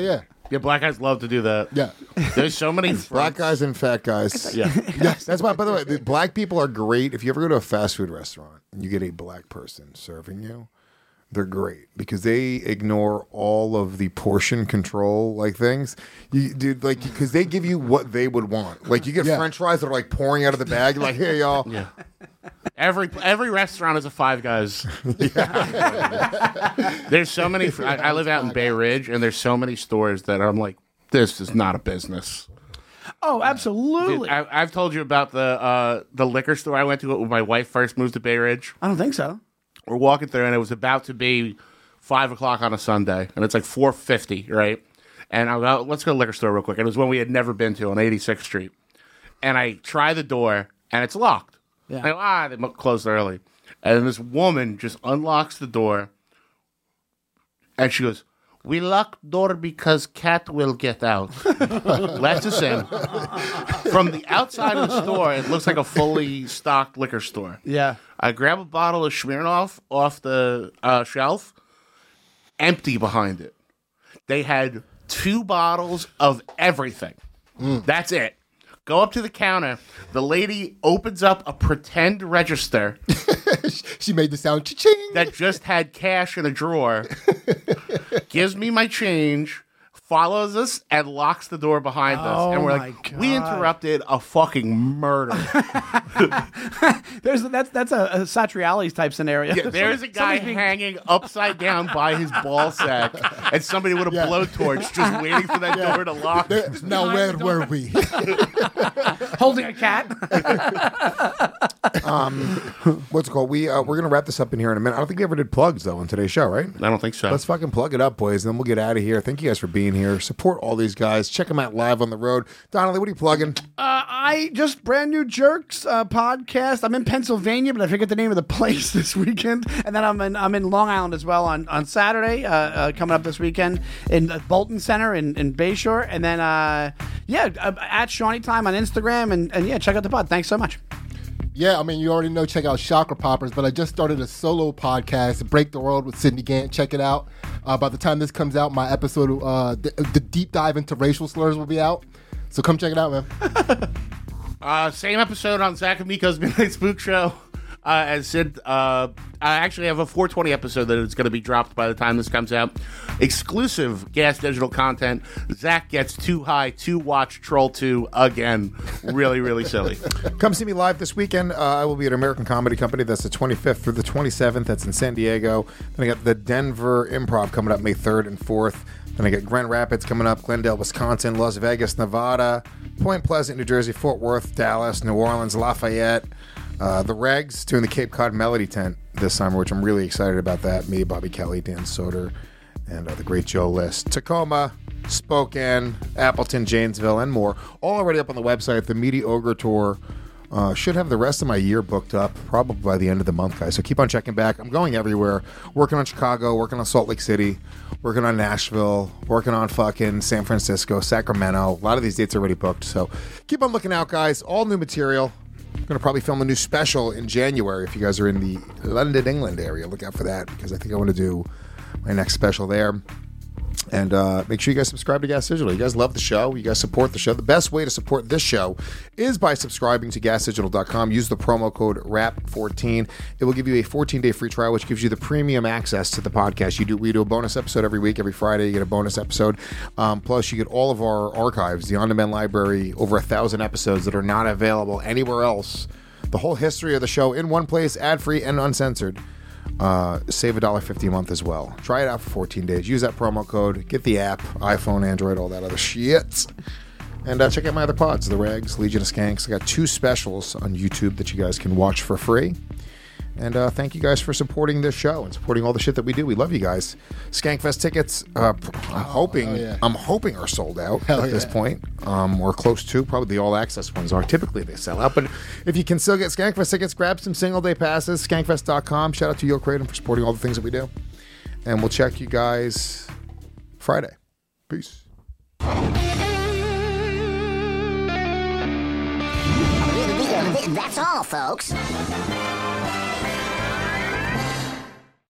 [SPEAKER 4] Yeah, black guys love to do that.
[SPEAKER 9] Yeah.
[SPEAKER 4] There's so many
[SPEAKER 3] Black guys and fat guys.
[SPEAKER 4] Yeah.
[SPEAKER 3] Yes. That's why, by the way, the black people are great. If you ever go to a fast food restaurant and you get a black person serving you, they're great because they ignore all of the portion control like things. You dude, like because they give you what they would want. Like you get
[SPEAKER 9] Yeah.
[SPEAKER 3] French fries that are like pouring out of the bag. You're like, here, y'all.
[SPEAKER 4] Yeah. Every every restaurant is a Five Guys. There's so many. I, I live out in Bay Ridge, and there's so many stores that I'm like, this is not a business.
[SPEAKER 5] Oh, absolutely.
[SPEAKER 4] Dude, I, I've told you about the uh, the liquor store I went to when my wife first moved to Bay Ridge.
[SPEAKER 5] I don't think so.
[SPEAKER 4] We're walking through, and it was about to be five o'clock on a Sunday, and it's like four fifty, right? And I go, let's go to the liquor store real quick. And it was one we had never been to on eighty-sixth Street. And I try the door, and it's locked.
[SPEAKER 5] Yeah.
[SPEAKER 4] I go, ah, they mu- closed early. And then this woman just unlocks the door, and she goes, we lock door because cat will get out. Lets us in. From the outside of the store, it looks like a fully stocked liquor store.
[SPEAKER 5] Yeah.
[SPEAKER 4] I grab a bottle of Smirnoff off the uh, shelf, empty behind it. They had two bottles of everything.
[SPEAKER 9] Mm.
[SPEAKER 4] That's it. Go up to the counter. The lady opens up a pretend register.
[SPEAKER 9] She made the sound cha-ching.
[SPEAKER 4] That just had cash in a drawer. Gives me my change. Follows us and locks the door behind us.
[SPEAKER 5] Oh
[SPEAKER 4] And we're
[SPEAKER 5] my
[SPEAKER 4] like,
[SPEAKER 5] God.
[SPEAKER 4] we interrupted a fucking murder.
[SPEAKER 5] There's that's that's a, a Satriali's type scenario.
[SPEAKER 4] Yeah, there's a guy
[SPEAKER 5] Somebody's being-
[SPEAKER 4] hanging upside down by his ball sack, and somebody with a
[SPEAKER 9] Yeah.
[SPEAKER 4] blowtorch just waiting for that door to lock.
[SPEAKER 9] There- now where were we?
[SPEAKER 5] holding a cat.
[SPEAKER 3] um, what's it called? We uh, we're gonna wrap this up in here in a minute. I don't think we ever did plugs though on today's show, right?
[SPEAKER 4] I don't think so.
[SPEAKER 3] Let's fucking plug it up, boys, and then we'll get out of here. Thank you guys for being here. Support all these guys. Check them out live on the road. Donnelly, what are you plugging?
[SPEAKER 5] Uh, I just brand new Jerks uh, podcast. I'm in Pennsylvania, but I forget the name of the place this weekend. And then I'm in I'm in Long Island as well on on Saturday, uh, uh, coming up this weekend in the Bolton Center in, in Bayshore. And then uh, yeah, uh, at Shawnee Time on Instagram, and, and yeah, check out the pod. Thanks so much.
[SPEAKER 9] Yeah, I mean, you already know, check out Chakra Poppers, but I just started a solo podcast, Break the World with Sydney Gant. Check it out. Uh, by the time this comes out, my episode, uh, the, the deep dive into racial slurs will be out. So come check it out, man.
[SPEAKER 4] Uh, same episode on Zach and Miko's Midnight Spook Show. Uh, as Sid, uh, I actually have a four twenty episode that is going to be dropped by the time this comes out. Exclusive Gas Digital content. Zach gets too high to watch Troll two again. Really, really silly.
[SPEAKER 3] Come see me live this weekend. Uh, I will be at American Comedy Company. That's the twenty-fifth through the twenty-seventh. That's in San Diego. Then I got the Denver Improv coming up May third and fourth. Then I got Grand Rapids coming up, Glendale, Wisconsin, Las Vegas, Nevada, Point Pleasant, New Jersey, Fort Worth, Dallas, New Orleans, Lafayette. Uh, the Regs doing the Cape Cod Melody Tent this summer, which I'm really excited about that. Me, Bobby Kelly, Dan Soder, and uh, the great Joe List. Tacoma, Spokane, Appleton, Janesville, and more. All already up on the website. The Meaty Ogre Tour uh, should have the rest of my year booked up probably by the end of the month, guys. So keep on checking back. I'm going everywhere. Working on Chicago, working on Salt Lake City, working on Nashville, working on fucking San Francisco, Sacramento. A lot of these dates are already booked. So keep on looking out, guys. All new material. I'm going to probably film a new special in January if you guys are in the London, England area. Look out for that because I think I want to do my next special there. And uh, make sure you guys subscribe to Gas Digital. You guys love the show. You guys support the show. The best way to support this show is by subscribing to gas digital dot com. Use the promo code R A P fourteen. It will give you a fourteen-day free trial, which gives you the premium access to the podcast. You do We do a bonus episode every week. Every Friday, you get a bonus episode. Um, plus, you get all of our archives, the on-demand library, over a thousand episodes that are not available anywhere else. The whole history of the show in one place, ad-free and uncensored. Uh, save one dollar fifty a month as well. Try it out for fourteen days. Use that promo code. Get the app, iPhone, Android, all that other shit. And uh, check out my other pods, The Regs, Legion of Skanks. I got two specials on YouTube that you guys can watch for free. And uh, thank you guys for supporting this show and supporting all the shit that we do. We love you guys. Skankfest tickets, uh, I'm hoping,
[SPEAKER 9] oh, yeah.
[SPEAKER 3] I'm hoping are sold out
[SPEAKER 9] Hell
[SPEAKER 3] at this
[SPEAKER 9] yeah.
[SPEAKER 3] point, um, or close to. Probably the all access ones are. Typically they sell out, but if you can still get Skankfest tickets, grab some single day passes. Skankfest dot com. Shout out to Yo Kratom for supporting all the things that we do. And we'll check you guys Friday. Peace.
[SPEAKER 16] That's all, folks.